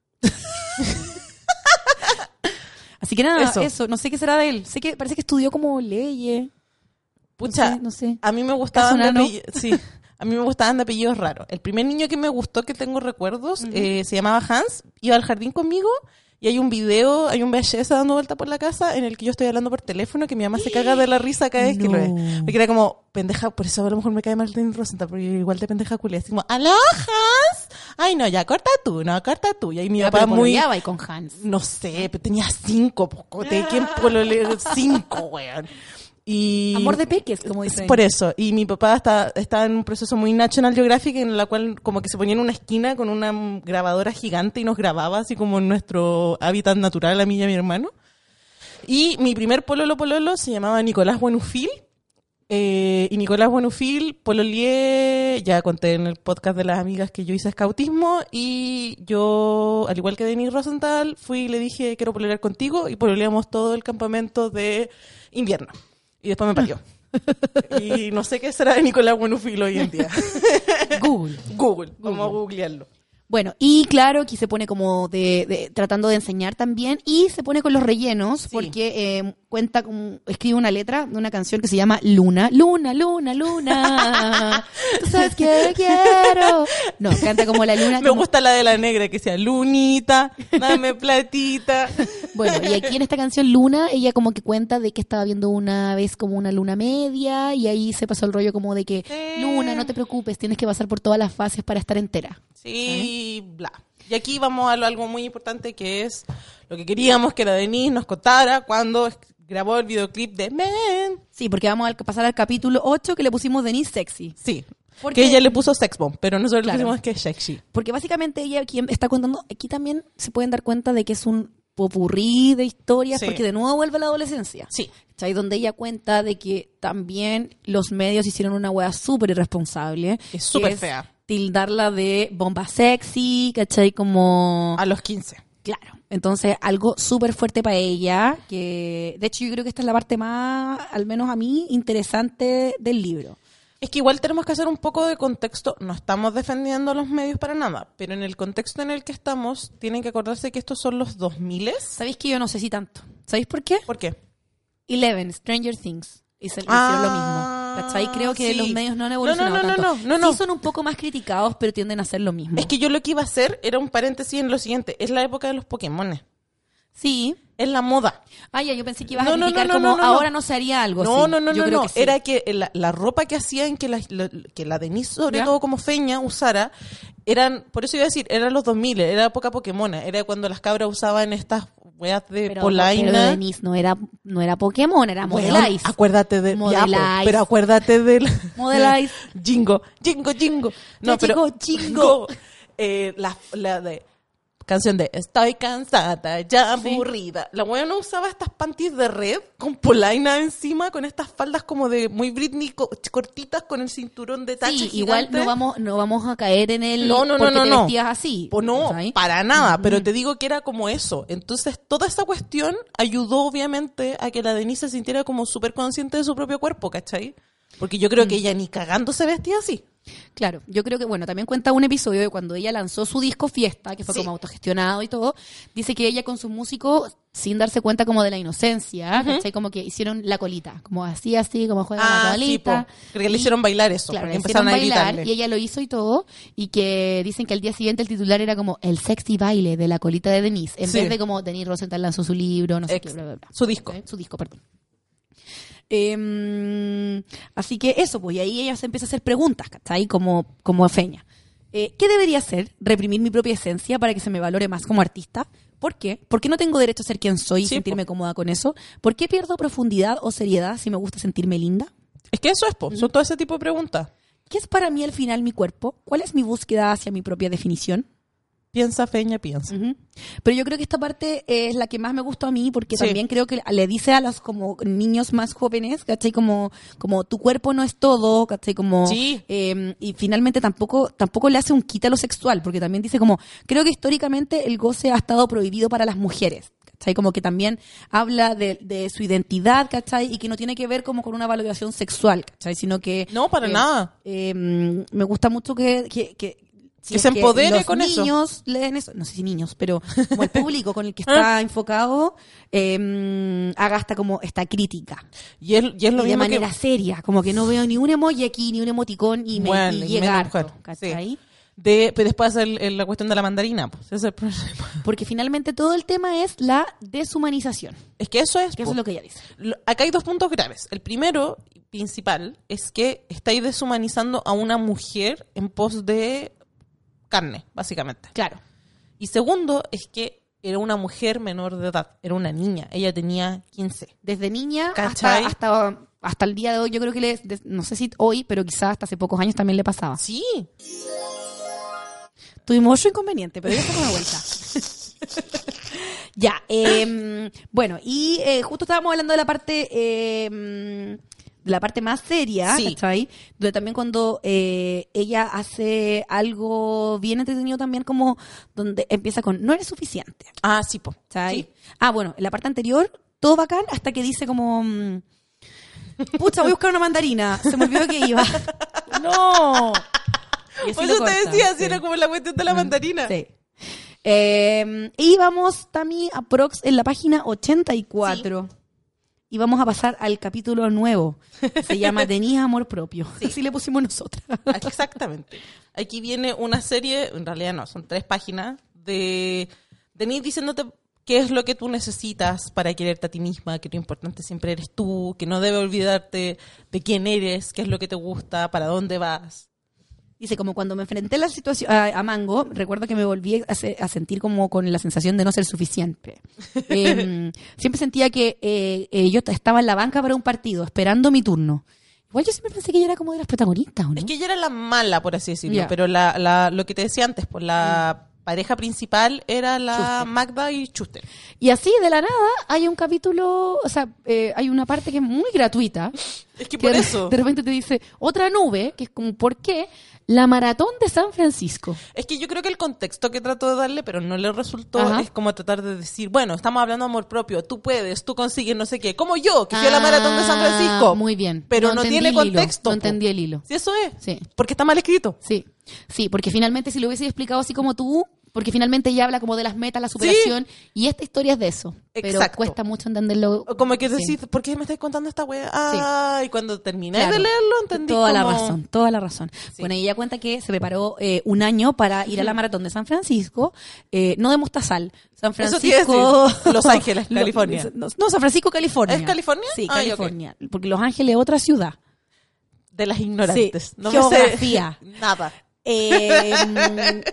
Así que nada, eso. No sé qué será de él. Sé que parece que estudió como leyes. Pucha, no sé. A mí me gustaban a mí me gustaban de apellidos raros. El primer niño que me gustó, que tengo recuerdos, se llamaba Hans, iba al jardín conmigo, y hay un VHS dando vuelta por la casa en el que yo estoy hablando por teléfono, que mi mamá se caga de la risa cada vez que lo ve. Me queda como, pendeja, por eso a lo mejor me cae mal Denise Rosenthal, porque igual de pendeja culia. Así como, ¡aló, Hans! Ay, no, ya, corta tú. Y ahí mi papá muy... ¿Pololeaba con Hans? No sé, pero tenía 5, pocote. ¿Quién pololea 5, weón? Y amor de peques, como dicen. Por eso. Y mi papá está en un proceso muy National Geographic, en la cual como que se ponía en una esquina con una grabadora gigante y nos grababa así como en nuestro hábitat natural, a mí y a mi hermano. Y mi primer pololo se llamaba Nicolás Buenufil. Y Nicolás Buenufil pololeé, ya conté en el podcast de las amigas que yo hice scoutismo, y yo, al igual que Denise Rosenthal, fui y le dije, quiero pololear contigo, y pololeamos todo el campamento de invierno. Y después me parió. Y no sé qué será de Nicolás Buenufil hoy en día. Google. Vamos a googlearlo. Bueno, y claro, aquí se pone como tratando de enseñar también, y se pone con los rellenos, porque escribe una letra de una canción que se llama Luna. Luna, luna, luna. Tú sabes que quiero. No, canta como la luna. Me gusta la de la negra, que sea lunita, dame platita. Bueno, y aquí en esta canción Luna, ella como que cuenta de que estaba viendo una vez como una luna media, y ahí se pasó el rollo como de que, Luna, no te preocupes, tienes que pasar por todas las fases para estar entera. Sí, bla. Y aquí vamos a algo muy importante, que es lo que queríamos que la Denise nos contara cuando grabó el videoclip de Men. Sí, porque vamos a pasar al capítulo 8, que le pusimos Denise Sexy. Sí, porque ella le puso Sex Bomb, pero nosotros le pusimos que es sexy. Porque básicamente ella aquí está contando, aquí también se pueden dar cuenta de que es un popurrí de historias, porque de nuevo vuelve a la adolescencia. Sí. ¿Cachai? Donde ella cuenta de que también los medios hicieron una wea súper irresponsable. Es súper fea. Tildarla de bomba sexy, ¿cachai? Como... a los 15. Claro. Entonces, algo súper fuerte para ella, que de hecho yo creo que esta es la parte más, al menos a mí, interesante del libro. Es que igual tenemos que hacer un poco de contexto. No estamos defendiendo a los medios para nada, pero en el contexto en el que estamos, tienen que acordarse que estos son los 2000. ¿Sabéis que yo no sé si tanto? ¿Sabéis por qué? ¿Por qué? 11, Stranger Things. Hicieron lo mismo. ¿Cachai? Creo que los medios no han evolucionado tanto. No. Sí son un poco más criticados, pero tienden a hacer lo mismo. Es que yo lo que iba a hacer era un paréntesis en lo siguiente. Es la época de los Pokémones. Sí. Es la moda. Ah, ya, yo pensé que ibas a criticar ahora no se haría algo así. No. Que sí. Era que la ropa que hacían que la Denise, sobre todo como feña, usara, por eso iba a decir, eran los 2000, era época Pokémon. Era cuando las cabras usaban estas weas de polaina. Pero Denise no era Pokémon, era Modelize. Acuérdate de... Modelize. Pero acuérdate del... Modelize. Jingo. No, pero... Jingo. La de... canción de Estoy cansada, ya aburrida. Sí. La buena no usaba estas panties de red con polaina encima, con estas faldas como de muy Britney cortitas con el cinturón de tache sí, gigante. Igual no vamos a caer en el no, porque te vestías así. Pues no, para nada, pero te digo que era como eso. Entonces, toda esa cuestión ayudó obviamente a que la Denise se sintiera como súper consciente de su propio cuerpo, ¿cachai? Porque yo creo que ella ni cagando se vestía así. Claro, yo creo que, bueno, también cuenta un episodio de cuando ella lanzó su disco Fiesta, que fue como autogestionado y todo, dice que ella con sus músicos, sin darse cuenta como de la inocencia, ¿cachai? Como que hicieron la colita, como así, como juegan la colita. Sí, creo que le hicieron bailar eso, claro, porque empezaron a gritarle. Y ella lo hizo y todo, y que dicen que al día siguiente el titular era como el sexy baile de la colita de Denise, en vez de como Denise Rosenthal lanzó su libro, no sé qué, bla, bla, bla. Su disco, perdón. Así que eso, pues, y ahí ella se empieza a hacer preguntas, ¿cachai? Como feña. ¿Qué debería hacer? ¿Reprimir mi propia esencia para que se me valore más como artista? ¿Por qué? ¿Por qué no tengo derecho a ser quien soy y sentirme cómoda con eso? ¿Por qué pierdo profundidad o seriedad si me gusta sentirme linda? Es que eso es, son todo ese tipo de preguntas. ¿Qué es para mí al final mi cuerpo? ¿Cuál es mi búsqueda hacia mi propia definición? Piensa, feña, piensa. Pero yo creo que esta parte es la que más me gustó a mí, porque también creo que le dice a los como niños más jóvenes, ¿cachai? Como tu cuerpo no es todo, ¿cachai? Como, y finalmente tampoco le hace un quita a lo sexual, porque también dice como, creo que históricamente el goce ha estado prohibido para las mujeres. ¿Cachai? Como que también habla de su identidad, ¿cachai? Y que no tiene que ver como con una valoración sexual, ¿cachai? Sino que... No, para nada. Me gusta mucho que se empodere con eso. Los niños leen eso, no sé si niños, pero como el público con el que está enfocado haga esta crítica. Y es lo mismo de manera seria, como que no veo ni un emoji aquí, ni un emoticón y llegar, ¿cachai? Sí. Pero después la cuestión de la mandarina, pues ese es el problema. Porque finalmente todo el tema es la deshumanización. Es que eso es... Que eso es lo que ella dice. Acá hay dos puntos graves. El primero, principal, es que estáis deshumanizando a una mujer en pos de carne, básicamente. Claro. Y segundo, es que era una mujer menor de edad, era una niña, ella tenía 15. Desde niña hasta el día de hoy, yo creo que no sé si hoy, pero quizás hasta hace pocos años también le pasaba. Sí. Tuvimos otro inconveniente, pero ya estamos de vuelta. Ya, bueno, y justo estábamos hablando de la parte más seria, ¿cachai? Donde también cuando ella hace algo bien entretenido también, como donde empieza con no eres suficiente. Ah, sí, po. ¿Cachai? Sí. Ah, bueno, en la parte anterior, todo bacán, hasta que dice como pucha, voy a buscar una mandarina. Se me olvidó que iba. No. Por eso te decía, si era como la cuestión de la mandarina. Sí. Y vamos, Tami, aprox en la página 84. Sí. Y vamos a pasar al capítulo nuevo. Se llama Denise Amor Propio. Sí. Así le pusimos nosotras. Exactamente. Aquí viene una serie, en realidad no, son 3 páginas, de Denise diciéndote qué es lo que tú necesitas para quererte a ti misma, que lo importante siempre eres tú, que no debes olvidarte de quién eres, qué es lo que te gusta, para dónde vas. Dice, como cuando me enfrenté a la situación a Mango, recuerdo que me volví a sentir como con la sensación de no ser suficiente. Siempre sentía que yo estaba en la banca para un partido, esperando mi turno. Igual yo siempre pensé que ella era como de las protagonistas, ¿o no? Es que ella era la mala, por así decirlo, pero lo que te decía antes, pues la pareja principal era la Schuster. Magda y Schuster. Y así, de la nada, hay un capítulo, o sea, hay una parte que es muy gratuita. Es que por eso. De repente te dice, otra nube, que es como, ¿por qué? La maratón de San Francisco. Es que yo creo que el contexto que trató de darle, pero no le resultó, es como tratar de decir, bueno, estamos hablando de amor propio, tú puedes, tú consigues no sé qué, como yo, que fui a la maratón de San Francisco. Muy bien. Pero no tiene contexto. No entendí el hilo. Sí, eso es. Sí. Porque está mal escrito. Sí. Sí, porque finalmente si lo hubiese explicado así como tú, porque finalmente ella habla como de las metas, la superación, y esta historia es de eso. Exacto. Pero cuesta mucho entenderlo. Como que decís, ¿por qué me estás contando esta wea? Ah, y cuando terminé de leerlo entendí toda la razón. Sí. Bueno, y ella cuenta que se preparó un año para ir a la maratón de San Francisco, no de Mostazal, San Francisco... Los Ángeles, California. No, San Francisco, California. ¿Es California? Sí, California. Okay. Porque Los Ángeles es otra ciudad. De las ignorantes. Sí, no geografía. Me sé nada.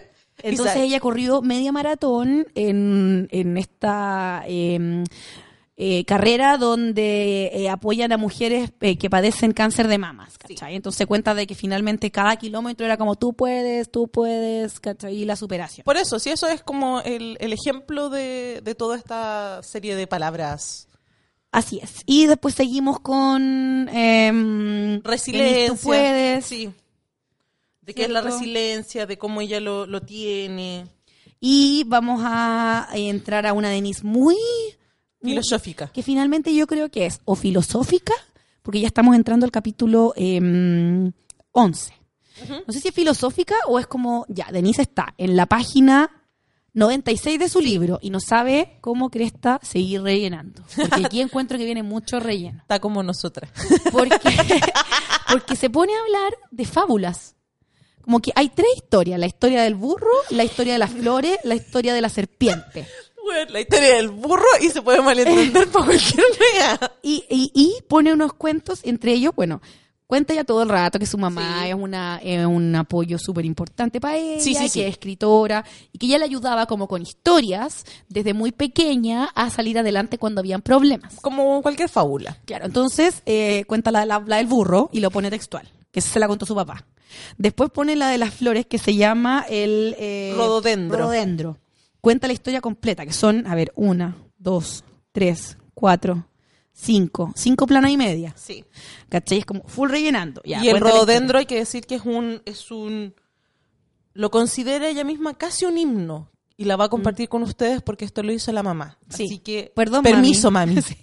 Entonces ella corrió media maratón en esta carrera donde apoyan a mujeres que padecen cáncer de mamas, ¿cachai? Sí. Entonces cuenta de que finalmente cada kilómetro era como tú puedes, ¿cachai? Y la superación. Por eso, sí, eso es como el ejemplo de toda esta serie de palabras. Así es. Y después seguimos con resiliencia. Tú puedes. Sí. De qué es la resiliencia, de cómo ella lo tiene. Y vamos a entrar a una Denise muy filosófica. Que finalmente yo creo que es o filosófica, porque ya estamos entrando al capítulo 11. Uh-huh. No sé si es filosófica o es como, ya, Denise está en la página 96 de su libro y no sabe cómo cresta seguir rellenando. Porque aquí encuentro que viene mucho relleno. Está como nosotras. Porque se pone a hablar de fábulas. Como que hay 3 historias, la historia del burro, la historia de las flores, la historia de la serpiente. Bueno, la historia del burro y se puede malentender por cualquier manera. Y pone unos cuentos, entre ellos, bueno, cuenta ya todo el rato que su mamá es un apoyo súper importante para ella, que es escritora, y que ella le ayudaba como con historias desde muy pequeña a salir adelante cuando habían problemas. Como cualquier fábula. Claro, entonces cuenta la del burro y lo pone textual, que se la contó su papá. Después pone la de las flores que se llama el rododendro. Cuenta la historia completa, que son, 1, 2, 3, 4, 5 planas y media. Sí. ¿Cachai? Es como full rellenando. Ya, y el rododendro hay que decir que es un lo considera ella misma casi un himno. Y la va a compartir con ustedes porque esto lo hizo la mamá. Sí. Así que, perdón, permiso, mami. Sí.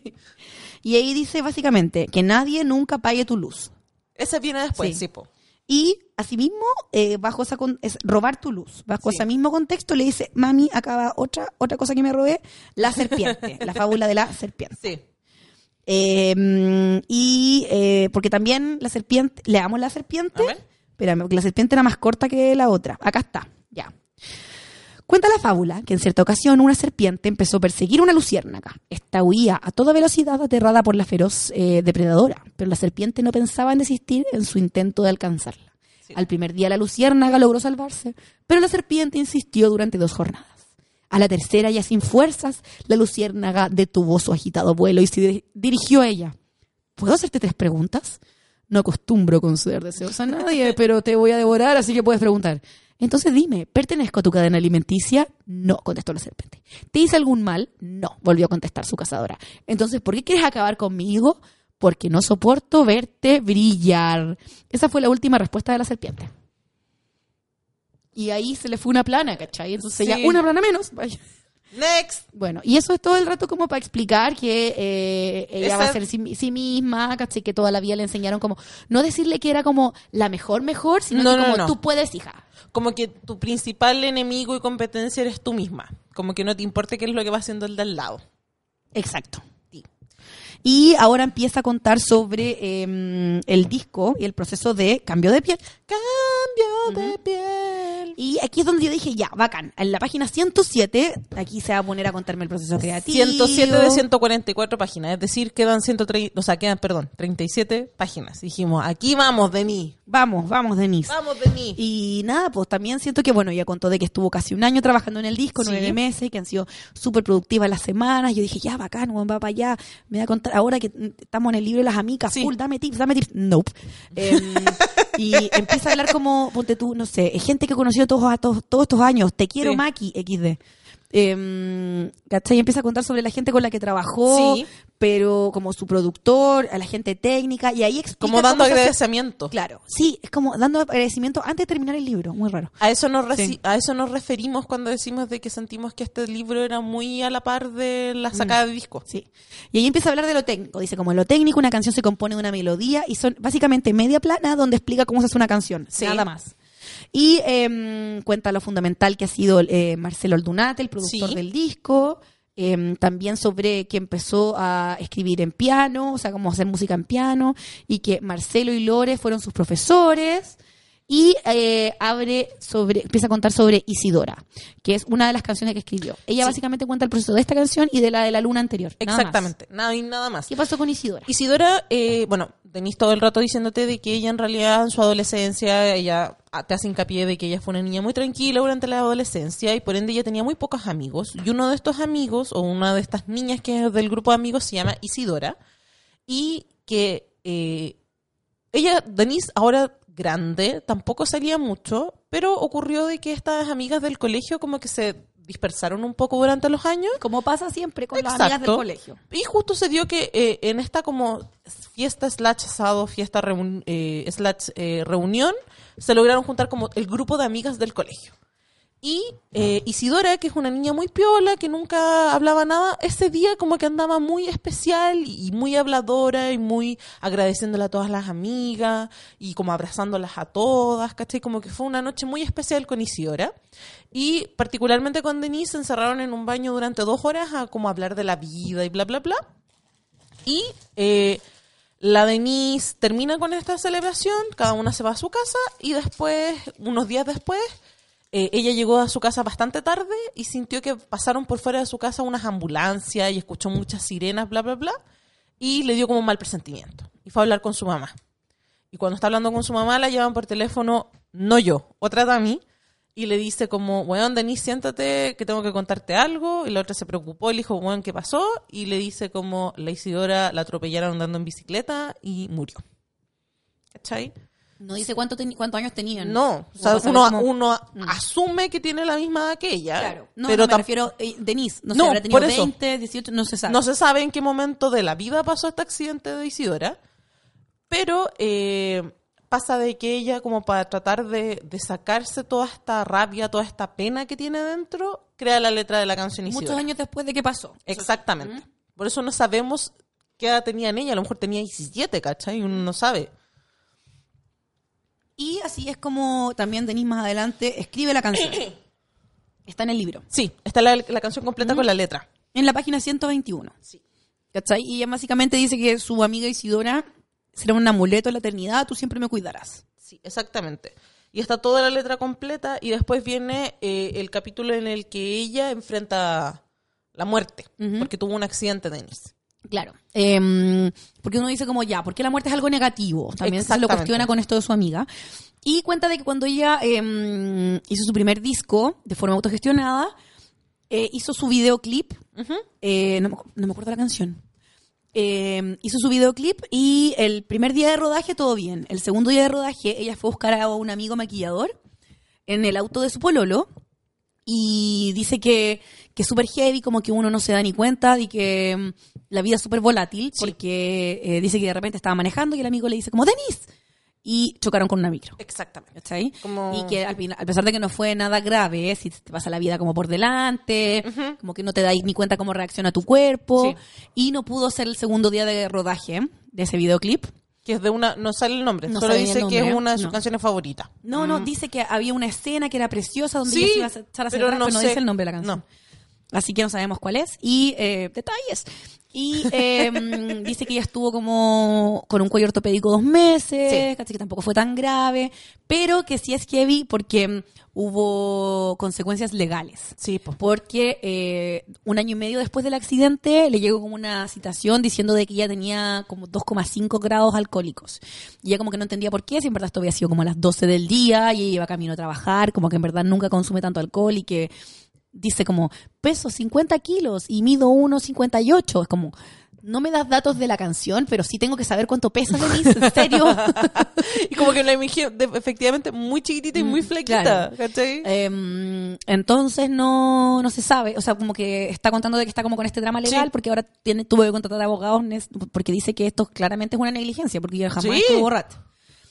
Y ahí dice básicamente que nadie nunca apague tu luz. Ese viene después, sí po. Y asimismo, bajo es robar tu luz. Bajo ese mismo contexto le dice, mami, acá va otra cosa que me robé, la serpiente, la fábula de la serpiente. Sí. Porque también la serpiente, leamos la serpiente. Espérame, porque la serpiente era más corta que la otra. Acá está, ya. Cuenta la fábula que en cierta ocasión una serpiente empezó a perseguir una luciérnaga. Esta huía a toda velocidad aterrada por la feroz depredadora, pero la serpiente no pensaba en desistir en su intento de alcanzarla. Sí. Al primer día la luciérnaga logró salvarse, pero la serpiente insistió durante 2 jornadas. A la tercera, ya sin fuerzas, la luciérnaga detuvo su agitado vuelo y se dirigió a ella. ¿Puedo hacerte 3 preguntas? No acostumbro conceder deseos a nadie, pero te voy a devorar, así que puedes preguntar. Entonces dime, ¿pertenezco a tu cadena alimenticia? No, contestó la serpiente. ¿Te hice algún mal? No, volvió a contestar su cazadora. Entonces, ¿por qué quieres acabar conmigo? Porque no soporto verte brillar. Esa fue la última respuesta de la serpiente. Y ahí se le fue una plana, ¿cachai? Entonces ya una plana menos. Vaya. Next. Bueno, y eso es todo el rato como para explicar que ella va a ser sí misma, ¿cachai? Que toda la vida le enseñaron como, no decirle que era como la mejor, sino que como tú puedes, hija. Como que tu principal enemigo y competencia eres tú misma. Como que no te importe qué es lo que va haciendo el de al lado. Exacto. Sí. Y ahora empieza a contar sobre el disco y el proceso de cambio de piel. Cambio de piel. Y aquí es donde yo dije, ya, bacán. En la página 107, aquí se va a poner a contarme el proceso creativo. 107 de 144 páginas. Es decir, quedan 37 páginas. Dijimos, aquí vamos, Denise. Vamos, Denise. Vamos, Denise. Y nada, pues también siento que, bueno, ella contó de que estuvo casi 1 año trabajando en el disco, 9 meses, que han sido súper productivas las semanas. Yo dije, ya, bacán, va para allá. Me va a contar, ahora que estamos en el libro de las amigas, full, dame tips. Nope. Y empieza a hablar como, ponte tú, no sé, gente que conoció todos estos años. Te quiero, Maki, XD. ¿Cachai? Y empieza a contar sobre la gente con la que trabajó, pero como su productor, a la gente técnica, y ahí explica como dando agradecimiento. Claro, sí, es como dando agradecimiento antes de terminar el libro, muy raro. A eso nos referimos cuando decimos de que sentimos que este libro era muy a la par de la sacada de disco. Sí. Y ahí empieza a hablar de lo técnico. Dice, como en lo técnico, una canción se compone de una melodía y son básicamente media plana donde explica cómo se hace una canción, nada más. Y cuenta lo fundamental que ha sido Marcelo Aldunate, el productor del disco, también sobre que empezó a escribir en piano, o sea, cómo hacer música en piano, y que Marcelo y Lore fueron sus profesores. Y empieza a contar sobre Isidora, que es una de las canciones que escribió. Ella básicamente cuenta el proceso de esta canción y de la luna anterior. Exactamente, nada más. ¿Qué pasó con Isidora? Isidora, bueno, Denise todo el rato diciéndote de que ella en realidad en su adolescencia, ella te hace hincapié de que ella fue una niña muy tranquila durante la adolescencia y por ende ella tenía muy pocos amigos. Y uno de estos amigos, o una de estas niñas que es del grupo de amigos, se llama Isidora. Y que ella, Denise, ahora grande, tampoco salía mucho, pero ocurrió de que estas amigas del colegio como que se dispersaron un poco durante los años. Como pasa siempre con las amigas del colegio. Y justo se dio que en esta como fiesta /asado, fiesta reunión, se lograron juntar como el grupo de amigas del colegio. Y Isidora, que es una niña muy piola, que nunca hablaba nada, ese día como que andaba muy especial y muy habladora y muy agradeciéndole a todas las amigas y como abrazándolas a todas, ¿cachai? Como que fue una noche muy especial con Isidora. Y particularmente con Denise se encerraron en un baño durante 2 horas a como hablar de la vida y bla, bla, bla. Y la Denise termina con esta celebración, cada una se va a su casa y después, unos días después, ella llegó a su casa bastante tarde y sintió que pasaron por fuera de su casa unas ambulancias y escuchó muchas sirenas, bla, bla, bla, y le dio como un mal presentimiento. Y fue a hablar con su mamá. Y cuando está hablando con su mamá, la llevan por teléfono, no yo, otra Tami, y le dice como, bueno, Denise, siéntate, que tengo que contarte algo. Y la otra se preocupó y le dijo, bueno, ¿qué pasó? Y le dice como, la Isidora la atropellaron andando en bicicleta y murió. ¿Cachai? No dice cuántos años tenían. No, o sea, uno asume que tiene la misma edad que ella. Claro. No, pero me refiero Denise. No sé, habrá tenido 20, 18, no se sabe. No se sabe en qué momento de la vida pasó este accidente de Isidora, pero pasa de que ella, como para tratar de sacarse toda esta rabia, toda esta pena que tiene dentro, crea la letra de la canción Isidora. Muchos años después de que pasó. Exactamente. Por eso no sabemos qué edad tenía en ella. A lo mejor tenía 17, ¿cachai? Uno no sabe. Y así es como también Denise más adelante escribe la canción. Está en el libro. Sí, está la canción completa con la letra. En la página 121. Sí. ¿Cachai? Y ella básicamente dice que su amiga Isidora será un amuleto de la eternidad, tú siempre me cuidarás. Sí, exactamente. Y está toda la letra completa y después viene el capítulo en el que ella enfrenta la muerte, porque tuvo un accidente, Denise. Claro, porque uno dice como ya, ¿por qué la muerte es algo negativo? También se lo cuestiona con esto de su amiga. Y cuenta de que cuando ella hizo su primer disco de forma autogestionada, hizo su videoclip, no me acuerdo la canción, hizo su videoclip y el primer día de rodaje todo bien. El segundo día de rodaje ella fue a buscar a un amigo maquillador en el auto de su pololo. Y dice que es súper heavy, como que uno no se da ni cuenta y que la vida es súper volátil, porque dice que de repente estaba manejando y el amigo le dice como, ¡Denise! Y chocaron con una micro. Exactamente. ¿Cachai? Y que a pesar de que no fue nada grave, si te pasa la vida como por delante, como que no te das ni cuenta cómo reacciona tu cuerpo, y no pudo ser el segundo día de rodaje de ese videoclip. Que es de una, no sale el nombre, no solo dice nombre, que es una de sus canciones favoritas. No, dice que había una escena que era preciosa donde ella se iba a echar a cerrar, pero no dice el nombre de la canción. Así que no sabemos cuál es. Y detalles. Y dice que ella estuvo como con un cuello ortopédico 2 meses, así que tampoco fue tan grave, pero que sí es heavy porque hubo consecuencias legales. Sí, pues. Porque 1 año y medio después del accidente le llegó como una citación diciendo de que ella tenía como 2,5 grados alcohólicos. Y ella como que no entendía por qué, si en verdad esto había sido como a las 12 del día y ella iba camino a trabajar, como que en verdad nunca consume tanto alcohol y que dice como, peso 50 kilos y mido 1,58. Es como, no me das datos de la canción, pero sí tengo que saber cuánto pesa Denise, ¿en serio? Y como que la imagen efectivamente muy chiquitita y muy flaquita, claro. ¿cachai? Entonces no se sabe, o sea, como que está contando de que está como con este drama legal, porque ahora tuvo que contratar abogados, porque dice que esto claramente es una negligencia, porque ella jamás estuvo borracha.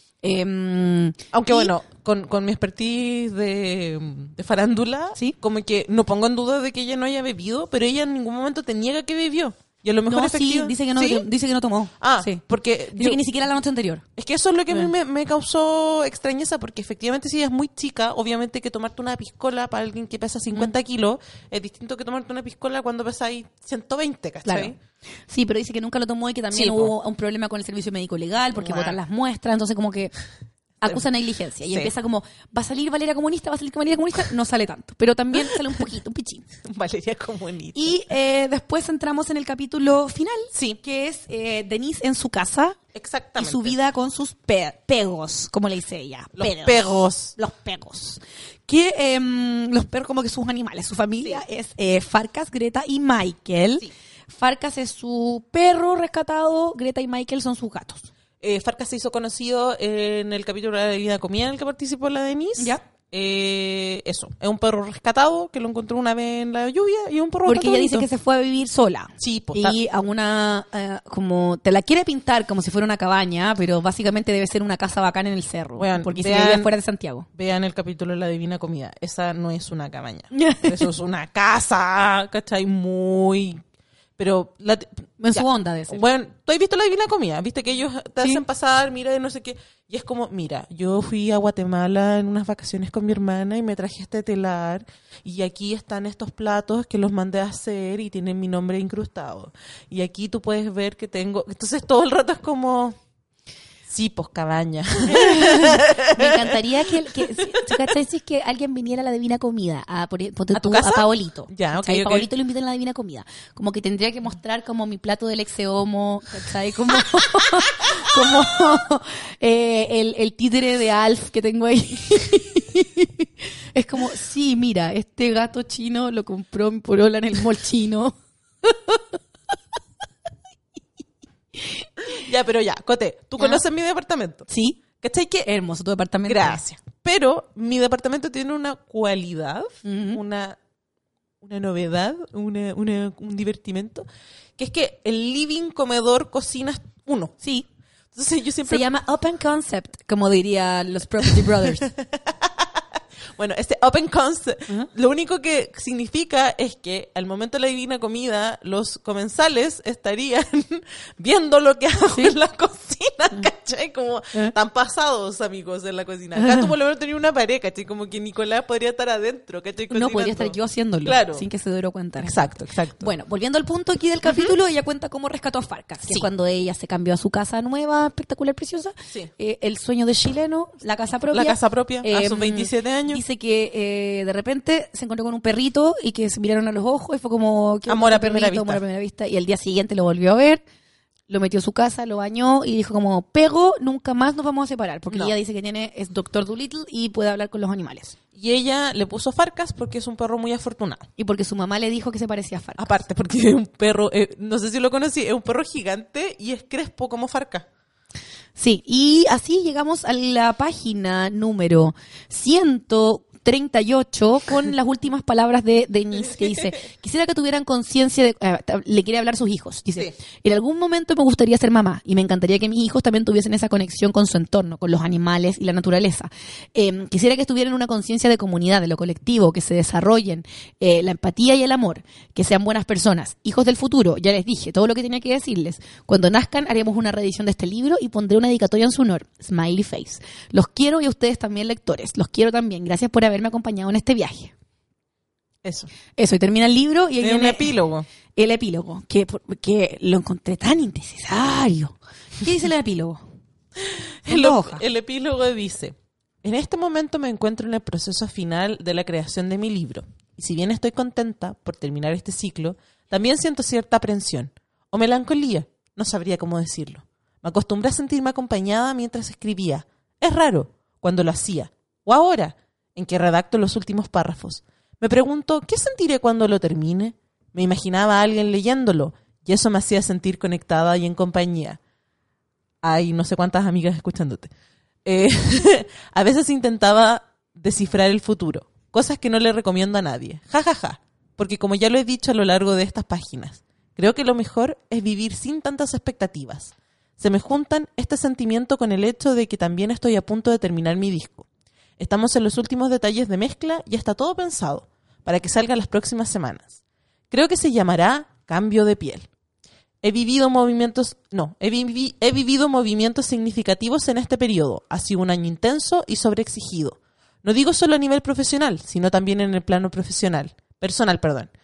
Aunque bueno, con mi expertise de farándula, como que no pongo en duda de que ella no haya bebido, pero ella en ningún momento te niega que bebió. Y a lo mejor dice que no tomó. Porque dice que ni siquiera la noche anterior. Es que eso es lo que a mí me causó extrañeza, porque efectivamente si ella es muy chica, obviamente que tomarte una piscola para alguien que pesa 50 kilos es distinto que tomarte una piscola cuando pesas 120, ¿cachai? Claro. Sí, pero dice que nunca lo tomó y que también hubo un problema con el servicio médico legal porque botan las muestras, entonces como que acusa negligencia y empieza como, va a salir Valeria comunista, no sale tanto, pero también sale un poquito, un pichín. Valeria comunista. Y después entramos en el capítulo final, sí, que es Denise en su casa. Exactamente. Y su vida con sus pegos, como le dice ella. Los pegos. Los pegos. Que los perros como que sus animales, su familia es Farkas, Greta y Michael. Sí. Farkas es su perro rescatado, Greta y Michael son sus gatos. Farkas se hizo conocido en el capítulo de la Divina Comida en el que participó la Denise. Ya. Eso, es un perro rescatado que lo encontró una vez en la lluvia y un perro porque ella dice que se fue a vivir sola. Sí, pues, y a una como te la quiere pintar como si fuera una cabaña, pero básicamente debe ser una casa bacana en el cerro. Bueno, porque se vive fuera de Santiago. Vean el capítulo de la Divina Comida. Esa no es una cabaña. Eso es una casa, ¿cachai? Muy... Pero en su onda de ser. Bueno, ¿tú has visto la Divina Comida? ¿Viste que ellos te hacen pasar, mira, de no sé qué? Y es como, mira, yo fui a Guatemala en unas vacaciones con mi hermana y me traje este telar y aquí están estos platos que los mandé a hacer y tienen mi nombre incrustado. Y aquí tú puedes ver que tengo... Entonces todo el rato es como... Sí, pues cabaña. Me encantaría que si es que alguien viniera a la Divina Comida, ¿A tu casa? A Paolito. Ya, okay, Paolito lo invitan a la Divina Comida. Como que tendría que mostrar como mi plato del ex-homo, ¿cachai? Como el títere de Alf que tengo ahí. Es como, sí, mira, este gato chino lo compró mi polola en el mall chino. Ya, pero ya, Cote, ¿tú conoces mi departamento? Sí. ¿Cachai? Que hermoso tu departamento. Gracias. Pero mi departamento tiene una cualidad, una novedad, un divertimento, que es que el living, comedor, cocina es uno. Sí. Entonces yo siempre... Se llama Open Concept, como dirían los Property Brothers. Bueno, este Open Concept, lo único que significa es que al momento de la Divina Comida, los comensales estarían viendo lo que hago en la cocina, ¿cachai? Como tan pasados, amigos, en la cocina. Acá tú por lo menos tenías una pared, ¿cachai? Como que Nicolás podría estar adentro, ¿cachai? No, podría estar yo haciéndolo, sin que se diera cuenta. Exacto. Bueno, volviendo al punto aquí del capítulo, ella cuenta cómo rescató a Farkas, que es cuando ella se cambió a su casa nueva, espectacular, preciosa. Sí. El sueño de chileno, la casa propia. La casa propia, a sus 27 años. Dice que de repente se encontró con un perrito y que se miraron a los ojos y fue como... Amor a primera vista. Amor a primera vista. Y el día siguiente lo volvió a ver, lo metió a su casa, lo bañó y dijo como, pego, nunca más nos vamos a separar. Porque ella dice que es Dr. Dolittle y puede hablar con los animales. Y ella le puso Farkas porque es un perro muy afortunado. Y porque su mamá le dijo que se parecía a Farkas. Aparte, porque es un perro, no sé si lo conocí, es un perro gigante y es crespo como Farkas. Sí, y así llegamos a la página número 138 con las últimas palabras de Denise, que dice, quisiera que tuvieran conciencia de... le quiere hablar a sus hijos. Dice, en algún momento me gustaría ser mamá y me encantaría que mis hijos también tuviesen esa conexión con su entorno, con los animales y la naturaleza. Quisiera que estuvieran una conciencia de comunidad, de lo colectivo, que se desarrollen la empatía y el amor, que sean buenas personas. Hijos del futuro, ya les dije todo lo que tenía que decirles. Cuando nazcan haremos una reedición de este libro y pondré una dedicatoria en su honor. Smiley face. Los quiero y a ustedes también, lectores. Los quiero también. Gracias por haberme acompañado en este viaje. Eso, y termina el libro y hay un epílogo. El epílogo, que lo encontré tan innecesario. ¿Qué dice el epílogo? El epílogo dice, en este momento me encuentro en el proceso final de la creación de mi libro. Y si bien estoy contenta por terminar este ciclo, también siento cierta aprensión o melancolía, no sabría cómo decirlo. Me acostumbré a sentirme acompañada mientras escribía. Es raro cuando lo hacía. O ahora, en que redacto los últimos párrafos. Me pregunto, ¿qué sentiré cuando lo termine? Me imaginaba a alguien leyéndolo, y eso me hacía sentir conectada y en compañía. Hay no sé cuántas amigas escuchándote. A veces intentaba descifrar el futuro, cosas que no le recomiendo a nadie. Porque como ya lo he dicho a lo largo de estas páginas, creo que lo mejor es vivir sin tantas expectativas. Se me juntan este sentimiento con el hecho de que también estoy a punto de terminar mi disco. Estamos en los últimos detalles de mezcla y está todo pensado para que salga las próximas semanas. Creo que se llamará Cambio de piel. He vivido movimientos significativos en este periodo. Ha sido un año intenso y sobreexigido. No digo solo a nivel profesional, sino también en el plano personal.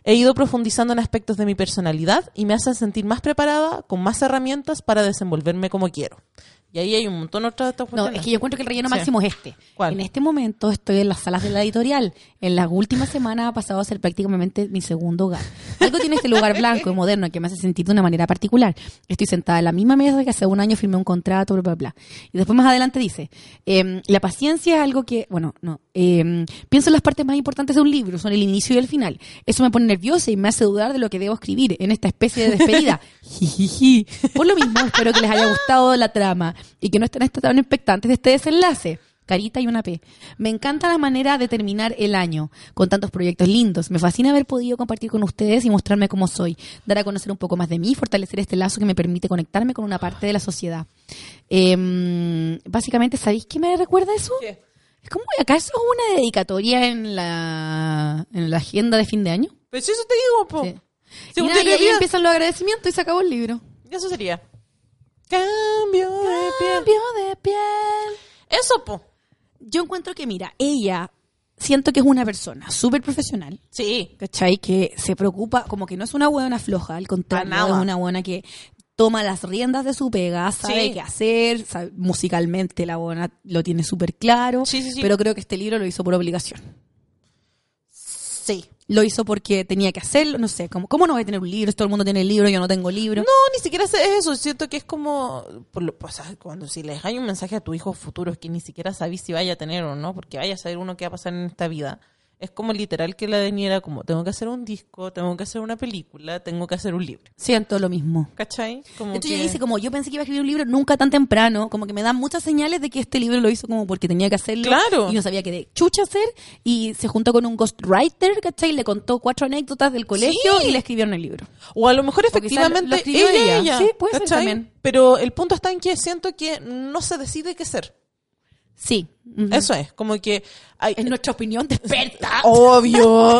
He ido profundizando en aspectos de mi personalidad y me hacen sentir más preparada, con más herramientas para desenvolverme como quiero. Y ahí hay un montón de otras No, es que yo encuentro que el relleno máximo es este. ¿Cuál? En este momento estoy en las salas de la editorial. En las últimas semanas ha pasado a ser prácticamente mi segundo hogar. Algo tiene este lugar blanco y moderno que me hace sentir de una manera particular. Estoy sentada en la misma mesa que hace un año firmé un contrato, bla, bla, bla. Y después más adelante dice, la paciencia es algo que, pienso en las partes más importantes de un libro, son el inicio y el final. Eso me pone nerviosa y me hace dudar de lo que debo escribir en esta especie de despedida. Jijiji. Por lo mismo, espero que les haya gustado la trama y que no estén tan expectantes de este desenlace. Carita y una P. Me encanta la manera de terminar el año con tantos proyectos lindos. Me fascina haber podido compartir con ustedes y mostrarme cómo soy, dar a conocer un poco más de mí, fortalecer este lazo que me permite conectarme con una parte de la sociedad. Básicamente, ¿sabéis qué me recuerda eso? ¿Qué? Es como, ¿acaso es una dedicatoria en la agenda de fin de año? Pues eso te digo, po. Sí. Y ahí empiezan los agradecimientos y se acabó el libro. Y eso sería. Cambio de piel. Eso, po. Yo encuentro que, mira, ella, siento que es una persona súper profesional. Sí. ¿Cachai? Que se preocupa, como que no es una huevona floja, al contrario, es una huevona que toma las riendas de su pega, sabe qué hacer, sabe, musicalmente la huevona lo tiene súper claro, sí. Pero creo que este libro lo hizo por obligación. Sí. Lo hizo porque tenía que hacerlo, no sé, ¿cómo no voy a tener un libro? Todo el mundo tiene el libro, yo no tengo libro. No, ni siquiera es eso. Siento que es como, cuando si le dejáis un mensaje a tu hijo futuro, es que ni siquiera sabéis si vaya a tener o no, porque vaya a saber uno qué va a pasar en esta vida. Es como literal que la Deni era como, tengo que hacer un disco, tengo que hacer una película, tengo que hacer un libro. Siento lo mismo. ¿Cachai? Como de hecho, ella dice como, yo pensé que iba a escribir un libro nunca tan temprano, como que me dan muchas señales de que este libro lo hizo como porque tenía que hacerlo. Claro. Y no sabía qué de chucha hacer, y se juntó con un ghostwriter, ¿cachai? Le contó 4 anécdotas del colegio y le escribieron el libro. O a lo mejor efectivamente lo escribió ella. Sí, puede ¿cachai? ser también. Pero el punto está en que siento que no se decide qué ser. Sí. Eso es, como que... Es nuestra opinión de experta. Obvio.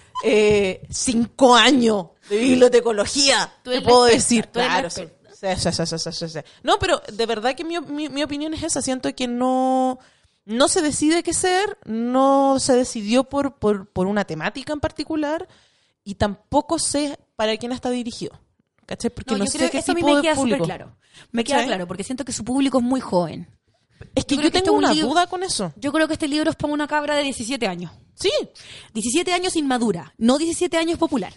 5 años de bibliotecología, te puedo decir. Claro, sí. No, pero de verdad que mi opinión es esa. Siento que no se decide qué ser, no se decidió por una temática en particular y tampoco sé para quién está dirigido. ¿Cachai? Porque no sé qué eso tipo a mí me de queda público. súper claro. Me queda claro, porque siento que su público es muy joven. Es que yo tengo una duda con eso. Yo creo que este libro es para una cabra de 17 años. Sí. 17 años inmadura, no 17 años popular.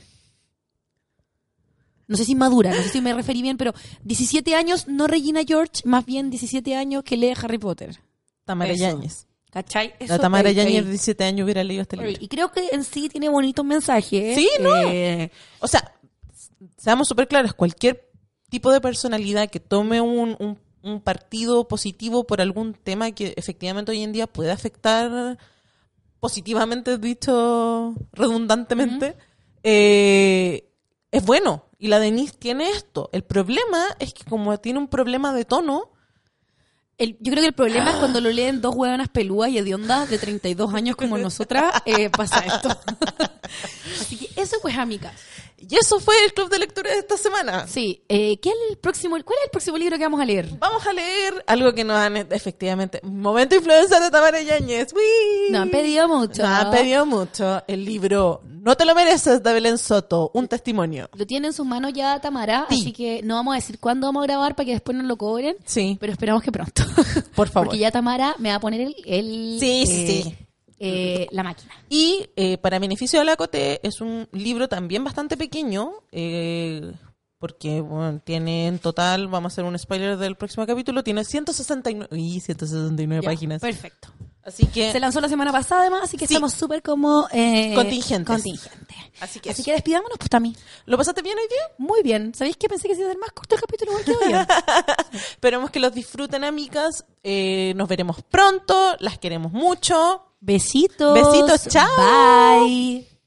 No sé si inmadura, no sé si me referí bien, pero 17 años no Regina George, más bien 17 años que lee Harry Potter. Tamara Yáñez. ¿Cachai? Eso, la Tamara Yáñez de 17 años hubiera leído este libro. Y creo que en sí tiene bonitos mensajes. Sí, ¿no? O sea, seamos súper claros, cualquier tipo de personalidad que tome un partido positivo por algún tema que efectivamente hoy en día puede afectar positivamente, dicho redundantemente, es bueno. Y la Denise tiene esto. El problema es que como tiene un problema de tono... Yo creo que el problema es cuando lo leen 2 huevonas pelúas y hediondas de 32 años como nosotras, pasa esto. Así que eso pues, amigas. Y eso fue el club de lectura de esta semana. Sí. ¿Cuál es el próximo libro que vamos a leer? Vamos a leer algo que nos han, efectivamente, momento influencer de Tamara Yáñez. ¡Wii! Nos han pedido mucho. Nos han pedido mucho. El libro No te lo mereces, de Belén Soto. Un testimonio. Lo tiene en sus manos ya Tamara, Sí. así que no vamos a decir cuándo vamos a grabar para que después nos lo cobren. Sí. Pero esperamos que pronto. Por favor. Porque ya Tamara me va a poner Sí. La máquina. Y para beneficio de la Coté, es un libro también bastante pequeño, porque bueno, tiene en total, vamos a hacer un spoiler del próximo capítulo, tiene 169 páginas. Perfecto. Así que Se lanzó la semana pasada además, así que Sí. estamos súper como... Contingentes. Así que despidámonos pues, Tami. ¿Lo pasaste bien hoy día? Muy bien. ¿Sabéis que pensé que se iba a ser más corto el capítulo? Igual que hoy. Esperemos que los disfruten, amigas. Nos veremos pronto. Las queremos mucho. Besitos. Besitos, chao. Bye.